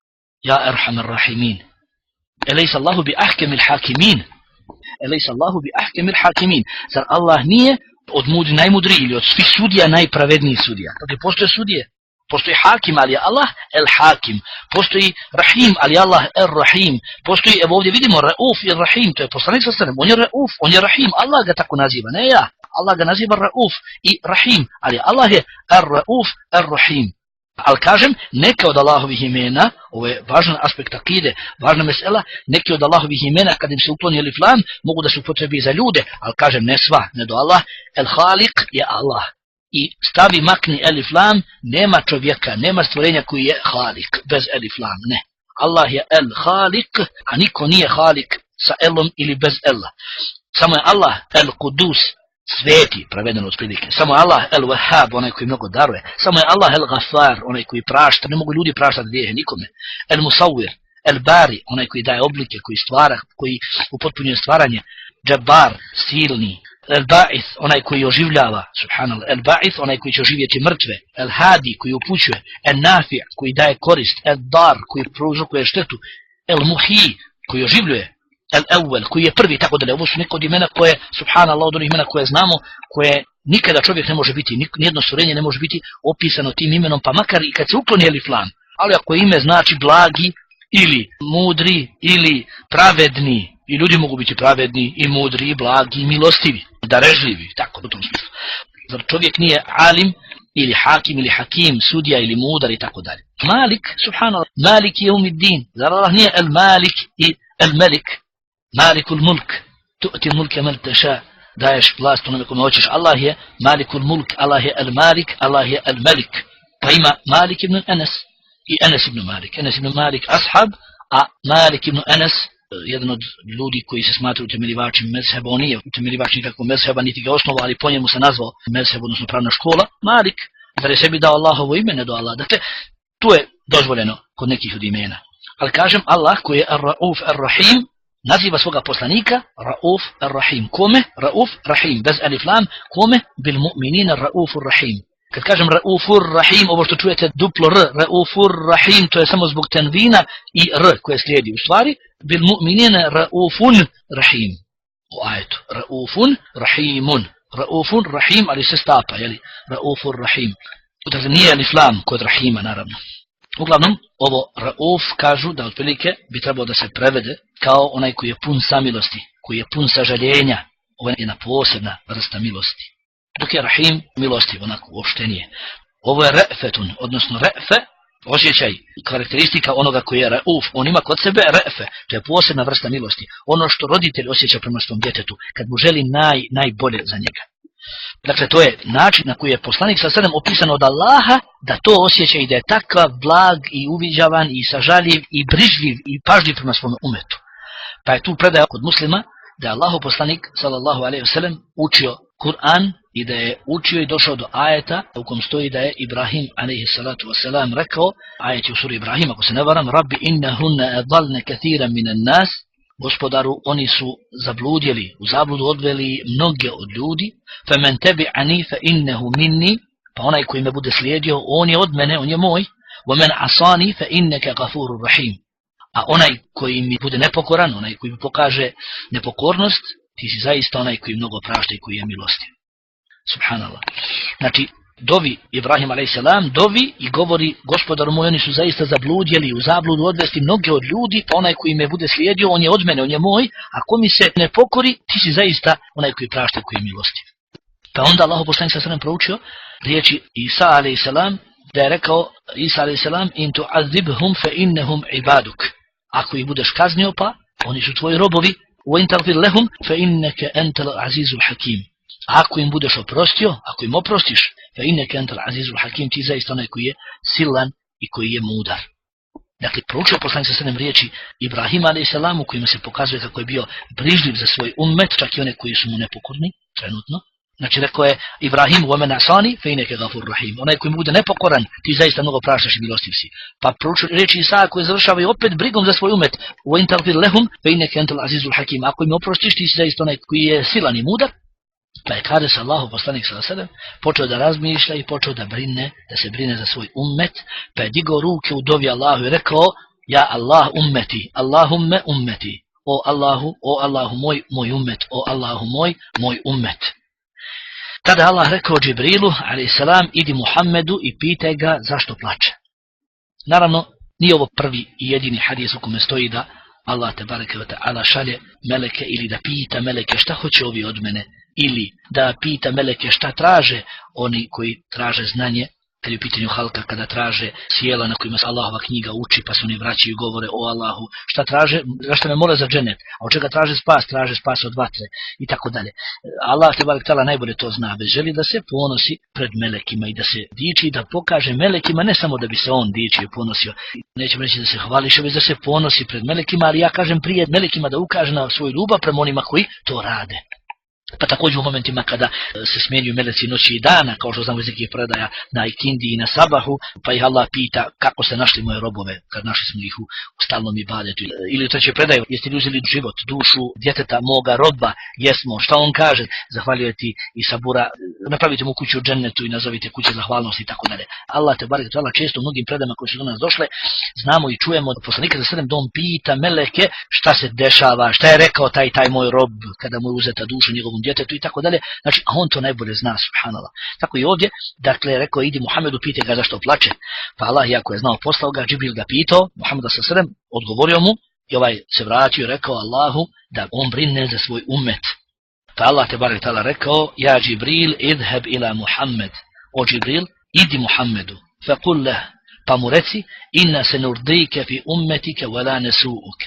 Ja arhamar rahimin. Elejsa Allahu bi ahkemil hakimin. Elejsa Allahu bi ahkemil hakimin. Zar Allah nije od mudri najmudriji ili od svih sudija najpravedniji sudija? Dakle, postoje sudije. Postoji hakim, ali je Allah el hakim. Postoji rahim, ali je Allah el rahim. Postoji, evo ovdje vidimo, rauf i rahim, to je poslanik sa strane. On je rauf, on je rahim, Allah ga tako naziva, ne ja. Allah ga naziva rauf i rahim, ali Allah je el rauf, el rahim. Ali kažem, neke od Allahovih imena, ovo je važan aspekt akide, važna mesela, neke od Allahovih imena, kad im se ukloni elif lam, mogu da se upotrebi za ljude, ali kažem, ne sva, ne do Allah, el halik je Allah. I stavi makni elif lam, nema čovjeka, nema stvorenja koji je halik, bez elif lam, ne. Allah je el halik, a niko nije halik sa elom ili bez ela. Samo je Allah el kudus, sveti, prevedeno od prilike. Samo je Allah el wahhab, onaj koji mnogo daruje. Samo je Allah el gafar, onaj koji prašta, ne mogu ljudi praštati grijehe nikome. El musawir, el bari, onaj koji daje oblike, koji stvara, koji upotpunjuje stvaranje. Džabar, silni. El ba'ith, onaj koji oživljava, subhanallah. El ba'ith, onaj koji će oživjeti mrtve. El hadi, koji upućuje. El nafi, koji daje korist. El dar, koji prouzrokuje štetu. El muhi, koji oživljuje. El awwal, koji je prvi, tako da ovo su neke od imena koje, subhanallah, od onih imena koje znamo, koje nikada čovjek ne može biti, nijedno stvorenje ne može biti opisano tim imenom, pa makar i kad se ukloni elif lam. Ali ako ime znači blagi ili mudri ili pravedni, i ljudi mogu biti pravedni i mudri i blagi i milostivi, darežljivi, tako u tom smislu. Zar čovjek nije alim ili hakim ili hakim, sudija ili mudar i tako dalje. Malik, subhanallah, Malik je umiddin. Zar Allah nije el Malik i el Melik, Malikul mulk, tu'ti mulke man tasha, daješ vlast onome kome hoćeš. Allah je Malikul mulk, Allah je el Malik, Allah je el Melik. Pa ima Malik ibn Anas i Anas ibn Malik. Anas ibn Malik ashab, a Malik ibn Anas jedan od ljudi koji se smatraju utemeljivačima mezheba, on nije utemeljivač nikakvog mezheba, niti ga osnovao, ali po njemu se nazvao mezheb, odnosno pravna škola, Malik, da je sebi dao Allahovo ime, ne do Allah. Dakle, tu je dozvoljeno kod nekih od imena. Ali kažem, Allah koji je Ar-Rauf Ar-Rahim, naziva svoga poslanika Rauf Ar-Rahim. Kome? Rauf Rahim, bez alif lam, kome? Bil mu'minina Raufur Rahim. Kad kažem Raufur Rahim, ovo što čujete duplo R, Raufur Rahim, to je samo zbog tenvina i R koje slijedi. U stvari, bil mu'minina Raufun Rahim. U ajetu. Raufun Rahimun. Raufun Rahim, ali se stapa, jeli? Raufur Rahim. Dakle, nije al-islam kod Rahima, naravno. Uglavnom, ovo Rauf kažu da otprilike bi trebalo da se prevede kao onaj koji je pun samilosti, koji je pun sažaljenja. Ovo je jedna posebna vrsta milosti. Dok je Rahim milostiv, onako uopštenije. Ovo je re'fetun, odnosno re'fe, osjećaj, karakteristika onoga koji je Rauf. On ima kod sebe re'fe, to je posebna vrsta milosti. Ono što roditelj osjeća prema svom djetetu, kad mu želi naj, najbolje za njega. Dakle, to je način na koji je poslanik sa sredem opisan od Allaha, da to osjeća i da je takav blag i uviđavan i sažaljiv i brižljiv i pažljiv prema svom umetu. Pa je tu predaja kod muslima da je Allahu poslanik sallallahu alejhi ve sellem učio Kur'an i da je učio i došao do ajeta u kom stoji da je Ibrahim alejhi salatu vesselam rekao, ajet je u suri Ibrahim, ako se ne varam, Rabbi innahunna adalne kathiran minan nas, Gospodaru, oni su zabludjeli, u zabludu odveli mnoge od ljudi, فَمَنْ تَبِعَنِي فَإِنَّهُ مِنِّي, pa onaj koji me bude slijedio, on je od mene, on je moj, وَمَنْ عَصَانِي فَإِنَّكَ غَفُورٌ رَحِيمٌ. A onaj koji mi bude nepokoran, onaj koji mi pokaže nepokornost, ti si zaista onaj koji mnogo prašta i koji je milostiv. Subhanallah. Znači, dovi Ibrahim alejhi selam, dovi i govori, Gospodaru moj, oni su zaista zabludjeli, u zabludu odvesti mnoge od ljudi, pa onaj koji me bude slijedio, on je od mene, on je moj, a ko mi se ne pokori, ti si zaista onaj koji prašta i koji je milostiv. Pa onda Allah poslanik sa sredem proučio riječi Isa alejhi selam, da je rekao Isa alejhi selam, in tu'azibhum fa innahum ibaduk. Ako ih budeš kaznio, pa oni su tvoji robovi, wa in taghfir lahum fa innaka antal azizul hakim. A ako im budeš oprostio, ako im oprostiš, fa innaka antal azizul hakim, ti zaista onaj koji je silan i koji je mudar. Dakle, proučio poslanik sa sedam riječi Ibrahima alejhi selam, u kojima se pokazuje kako je bio brižljiv za svoj ummet, čak i one koji su mu nepokorni trenutno. Znači, rekao je Ibrahim, وَمَنْ عَصَانِي فَإِنَّكَ غَفُورٌ رَحِيمٌ. Onaj koji mu bude nepokoran, ti zaista mnogo praštaš i milostiv si. Pa proučio riječi Isa koje završavaju opet brigom za svoj ummet, وَإِنْ تَغْفِرْ لَهُمْ فَإِنَّكَ أَنْتَ الْعَزِيزُ الْحَكِيمُ. Ako im oprostiš, ti si zaista onaj koji je silan i mudar. Pa je kada se Allahu poslanik sallallahu alejhi ve sellem počeo da razmišlja i počeo da brine, da se brine za svoj ummet, pa je digao ruke u dovi Allahu i rekao, ja Allah ummeti, Allahumme ummeti, o Allahu, o Allahu moj, moj ummet, o Allahu moj, moj ummet. Tada Allah rekao Džibrilu, alejhi selam, idi Muhammedu i pitaj ga zašto plače. Naravno, nije ovo prvi i jedini hadis u kome stoji da Allah te bareke ve taala šalje meleke ili da pita meleke šta hoće ovi od mene, ili da pita meleke šta traže oni koji traže znanje, kad je u pitanju halka, kada traže sjela na kojima se Allahova knjiga uči, pa se oni vraćaju i govore o Allahu, šta traže, zašto me mole za dženet, a od čega traže spas, traže spas od vatre i tako dalje. Allah te barek tala najbolje to zna, već želi da se ponosi pred melekima i da se diči, da pokaže melekima, ne samo da bi se on dičio i ponosio, nećemo reći da se hvališe, već da se ponosi pred melekima, ali ja kažem prije melekima da ukaže na svoju ljubav prema onima koji to rade. Pa također u momentima kada se smjenjuju meleci noći i dana, kao što znamo iz nekih predaja na ikindi i na sabahu, pa ih Allah pita kako ste našli moje robove, kad našli smo ih u, u stalnom ibadetu. Ili u trećoj predaju, jeste li uzeli život, dušu djeteta moga roba, jesmo, šta on kaže, zahvaljuje ti i sabura, napravite mu kuću u džennetu i nazovite kuće zahvalnosti i tako dalje. Allah te barek tala često u mnogim predama koji su do nas došle, znamo i čujemo od poslanika za sedam da on pita meleke šta se dešava, šta je rekao taj taj moj rob kada mu je uzeta duša njegovom djetetu i tako dalje. Znači, a on to najbolje zna, subhanallah. Tako i ovdje, dakle, rekao, idi Muhammedu, pitaj ga zašto plače. Pa Allah, iako je znao, poslao ga, Džibril ga pitao, Muhammed sallallahu alejhi ve sellem odgovorio mu i ovaj se vratio i rekao Allahu da on brine za svoj ummet. Pa Allah te barek ta'ala rekao, ja Džibril, idheb ila Muhammed. O Džibril, idi Muhammedu, faqul lah, pa mu reci, inna se nurdike fi ummetike, wala nesu'uke.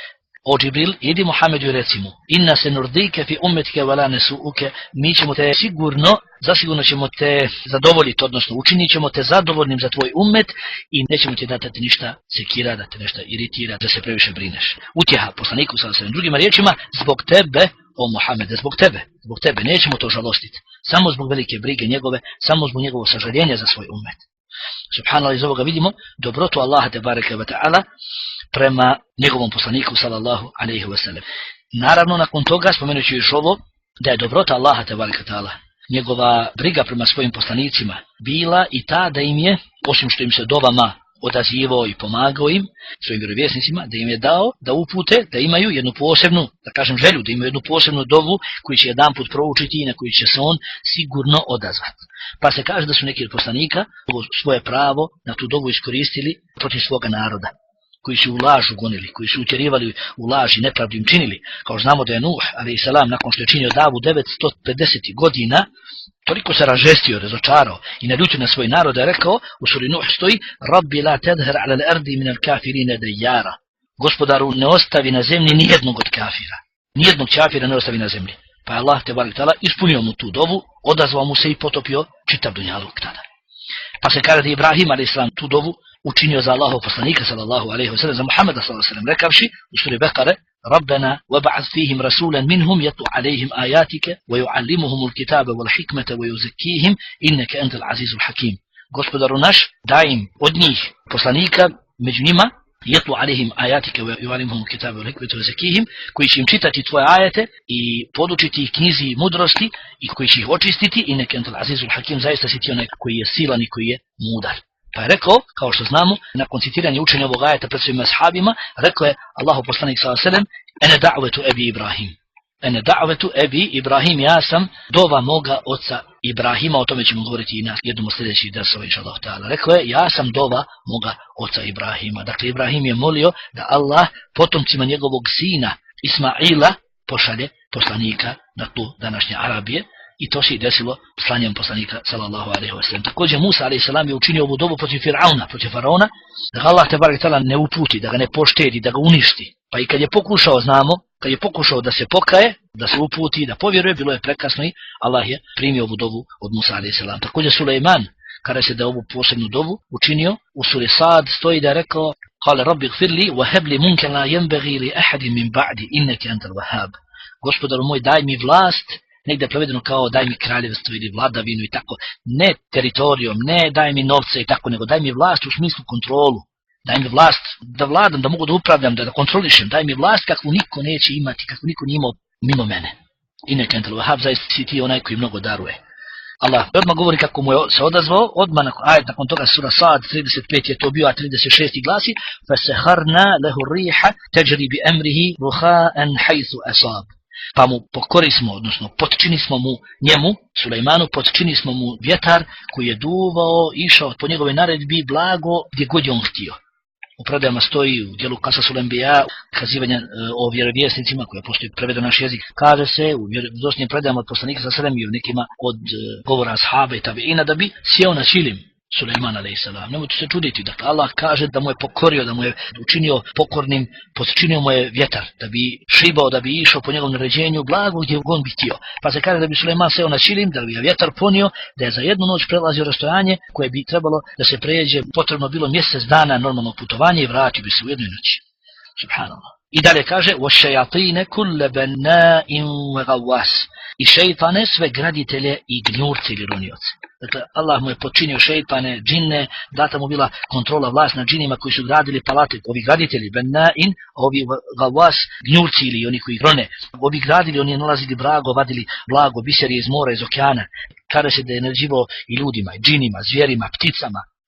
O Džibril, idi Muhammedu i reci mu, inna se nurdike fi ummetike, wala nesu'uke, mi ćemo te sigurno, zasigurno ćemo te zadovoljiti, odnosno učinit ćemo te zadovoljnim za tvoj ummet i nećemo ti dati ništa sekira, da te nešto iritira, da se previše brineš. Utjeha poslaniku sa svojim drugim riječima, zbog tebe, o Muhammede, zbog tebe, zbog tebe, nećemo to žalostiti, samo zbog velike brige njegove, samo zbog njegovog sažaljenja za svoj ummet. Subhanallah, iz ovoga vidimo dobrotu Allaha te bareke ve ta'ala prema njegovom poslaniku sallallahu alejhi ve sellem. Naravno, nakon toga spomenući još ovo, da je dobrota Allaha te bareke ve ta'ala, njegova briga prema svojim poslanicima bila i ta da im je, osim što im se dovama odazivao i pomagao im, svojim vjerovjesnicima, da im je dao da upute, da imaju jednu posebnu, da kažem želju, da imaju jednu posebnu dovu koju će jedan put proučiti i na koju će se on sigurno odazvati. Pa se kaže da su neki od poslanika svoje pravo na tu dovu iskoristili protiv svoga naroda, koji su u lažu gonili, koji su utjerivali u laž i nepravdu im činili. Kao znamo da je Nuh, alejhi selam, nakon što je činio davu devetsto pedeset godina, toliko se ražestio, razočarao i naljutio na svoj narod, je rekao, u suri Nuh stoji, Rabbi la tadhar ala al-ardi min al-kafirina dajjara. Gospodaru, ne ostavi na zemlji nijednog od kafira. Nijednog kafira ne ostavi na zemlji. Pa je Allah te barek ta'ala ispunio mu tu dovu, odazvao mu se i potopio čitav dunjaluk tada. Pa se kaže da Ibrahim alejhi selam tu dovu učinio za Allahov poslanika sallallahu alejhi ve sellem, za Muhameda sallallahu alejhi ve sellem, rekavši u suri Bekare, Rabbana wab'ath fihim rasulan minhum yatlu alejhim ayatika wa yu'allimuhum al-kitaba wal hikmata wa yuzakkihim innaka antal azizul hakim. Gospodaru naš, daj im od njih poslanika među njima, yatlu alejhim ayatika wa yu'allimuhum al-kitaba wal hikmata wa yuzakkihim, koji će im čitati tvoje ajete i podučiti ih knjizi mudrosti i koji će ih očistiti, innaka antal azizul hakim, zaista si ti onaj koji je silan i koji je mudar. Pa je rekao, kao što znamo, nakon citiranja učenja ovog ajeta pred svojim ashabima, rekao je Allahu poslanik sallallahu alejhi ve sellem, ene da'vetu ebi Ibrahim. Ene da'vetu ebi Ibrahim, ja sam dova moga oca Ibrahima, o tome ćemo govoriti i na jednom od sljedećih drsova, inšallahu ta'ala. Rekao je, ja sam dova moga oca Ibrahima. Dakle, Ibrahim je molio da Allah potomcima njegovog sina Ismaila pošalje poslanika na tlu današnje Arabije. I to se i desilo slanjem poslanika sallallahu alejhi ve sellem. Također Musa alejhi selam je učinio ovu dovu protiv Firauna, protiv faraona, da ga Allah te barek ta'ala ne uputi, da ga ne poštedi, da ga uništi. Pa i kad je pokušao, znamo, kad je pokušao da se pokaje, da se uputi, da povjeruje, bilo je prekasno i Allah je primio ovu dovu od Musa alejhi selam. Također Sulejman, kada se da ovu posebnu dovu učinio, u suri Sad stoji da je rekao, Kale rabbi gfirli wa hebli munke la yenbegi li ahadin min ba'di inneke antal wahhab. Gospodaru moj, daj mi vlast, negdje prevedeno kao daj mi kraljevstvo ili vladavinu i tako, ne teritorijom, ne daj mi novce i tako, nego daj mi vlast u smislu kontrolu, daj mi vlast da vladam, da mogu da upravljam, da, da kontrolišem, daj mi vlast kakvu niko neće imati, kakvu niko nije imao mimo mene. Inneke antal wahhab, zaista si ti onaj koji mnogo daruje. Allah odmah govori kako mu je se odazvao, odmah nakon, ajet nakon toga sura Sad trideset pet je to bio, a trideset šest glasi, فَسَحَرْنَا لَهُ الرِّيحَ تَجْرِي بِأَمْرِهِ رُخَاءً حَيْثُ أَصَابَ. Pa mu pokori smo, odnosno potčini smo mu njemu, Sulejmanu, potčini smo mu vjetar koji je duvao, išao po njegove naredbi blago gdje god je on htio. U predajama stoji u dijelu Kasasul Enbija, kazivanja e, o vjerovjesnicima koja postoji prevedeno naš jezik. Kaže se u vjerodostojnim predajama od poslanika sa selem i u nekima od e, govora ashaba i tabiina da bi sjeo na čilim Sulejman alejhi selam. Nemojte se čuditi, dakle Allah kaže da mu je pokorio, da mu je učinio pokornim, podčinio mu je vjetar, da bi šibao, da bi išao po njegovom naređenju blago gdje on bi htio. Pa se kaže da bi Sulejman seo na čilim, da bi je vjetar ponio, da je za jednu noć prelazio rastojanje koje bi trebalo da se pređe, potrebno bilo mjesec dana normalnog putovanja i vratio bi se u jednoj noći. Subhanallah. I dalje kaže, وَشَّيَاطِينَ كُلَّ بَنَّاءٍ وَغَوَّاسٍ. I šejtane, sve graditelje i gnjurce ili runioce. Dakle, Allah mu je počinio šejtane, džinne, data mu bila kontrola vlast nad džinima koji su gradili palate. Ovi graditelji, benna'in, ovi gawas, gnjurci ili oni koji grone. Ovi gradili, oni je nalazili blago, vadili blago, biserije iz mora, iz okeana. Kada se da je naređivao i ljudima, i džinima, zvjerima, pticama,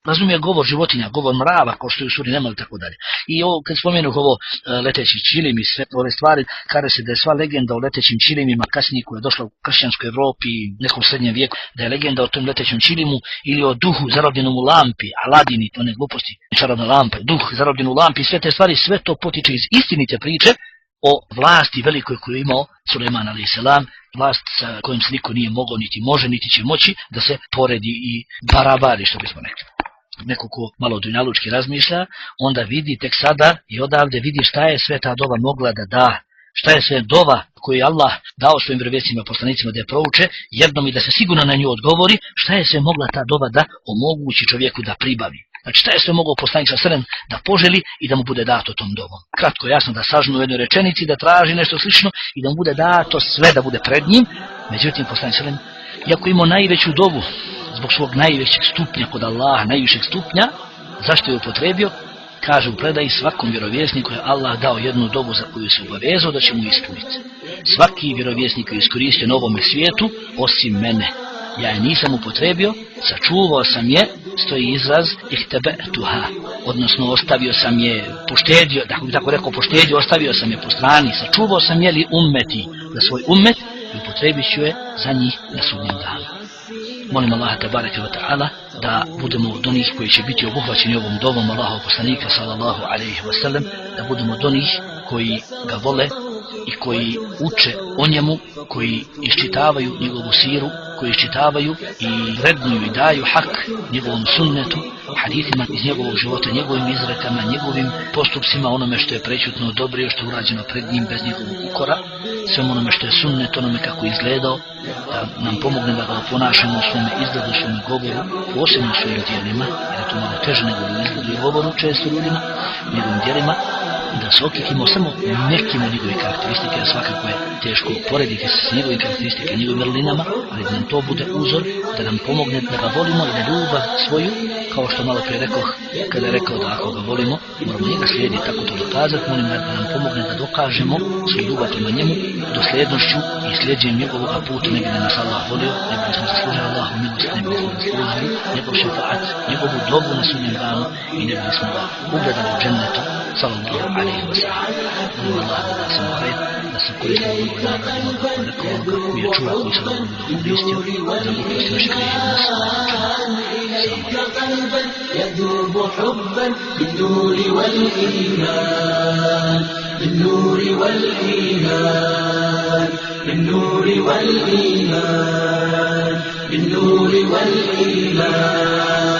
razumije govor životinja, govor mrava, kao što je u suri Neml i tako dalje. I ovo, kad spomenuh ovo e, leteći čilim i sve ove stvari, kaže se da je sva legenda o letećim čilimima kasnije koja je došla u kršćanskoj Evropi i nekom srednjem vijeku, da je legenda o tom letećem čilimu ili o duhu zarobljenom u lampi, Aladini, one gluposti, čarobna lampa, duh zarobljen u lampi, sve te stvari, sve to potiče iz istinite priče o vlasti velikoj koju je imao Sulejman alejhi selam, vlast sa kojom se niko nije mogao, niti može, niti će moći da se poredi i barabari, što bismo rekli. Neko ko malo dunjalučki razmišlja, onda vidi tek sada i odavde vidi šta je sve ta dova mogla da da, šta je sve dova koju je Allah dao svojim vjerovjesnicima, poslanicima da je prouče, jednom i da se sigurno na nju odgovori, šta je sve mogla ta dova da omogući čovjeku da pribavi. Znači šta je sve mogao poslanik sa srem da poželi i da mu bude dato tom dovom. Kratko jasno da sažnu u jednoj rečenici, da traži nešto slično i da mu bude dato sve da bude pred njim. Međutim, poslanik sa srem, iako imao najveću dovu, zbog svog najvećeg stupnja kod Allaha, najvišeg stupnja, zašto je upotrebio? Kaže u predaji, svakom vjerovjesniku je Allah dao jednu dovu za koju se obavezao da će mu ispuniti. Svaki vjerovjesnik je iskoristio na ovome svijetu, osim mene. Ja je nisam upotrebio, sačuvao sam je, stoji izraz ihtebetuha, odnosno ostavio sam je, poštedio, da bi tako rekao poštedio, ostavio sam je po strani, sačuvao sam je li ummeti, za svoj ummet i upotrebit ću je za njih na sudnjem danu. Molim Allaha tebareke ve ta'ala da budemo od onih koji će biti obuhvaćeni ovom dovom Allahovog poslanika sallallahu alejhi ve sellem, da budemo od onih koji ga vole i koji uče o njemu, koji iščitavaju njegovu siru, koji iščitavaju i vrednuju i daju hak njegovom sunnetu, hadithima iz njegovog života, njegovim izrekama, njegovim postupcima, onome što je prečutno dobro, što je urađeno pred njim bez njegovog ukora, sve onome što je sunnet, onome kako je izgledao, da nam pomogne da ga ponašamo u svome izgledu, u svome govoru, posebno u svojim djelima, jer je to malo teže nego u izgledu i govoru često ljudima, njegovim djelima, da se okitimo samo nekim od njegovih karakteristike, a svakako je teško porediti se s njegovim karakteristika, njegovim vrlinama, ali da nam to bude uzor, da nam pomogne da ga volimo i da ljubav svoju, kao što malo prije rekoh, kada je rekao da ako ga volimo, moramo njega slijediti, tako to dokazati, molim da nam pomogne da dokažemo svoju ljubav prema njemu, dosljednošću i slijedženjem njegovog puta, ne bi da nas Allah volio, ne bi da smo zaslužili Allahu milost, ne bi da smo zaslužili njegov šefaat, njegovu dobu na sudnjem danu i ne bi da smo ga ugledali u džennetu, sallallahu alejhi ve sellem. Molim Allah da da se mu hajr, da se koristimo onoga da nagradimo kako rekao onoga koji je čuva, koji se dobro bude koristio, da mu prosti naše grehe i nas يذوب حبا بالنور والإيمان بالنور والإيمان بالنور والإيمان بالنور والإيمان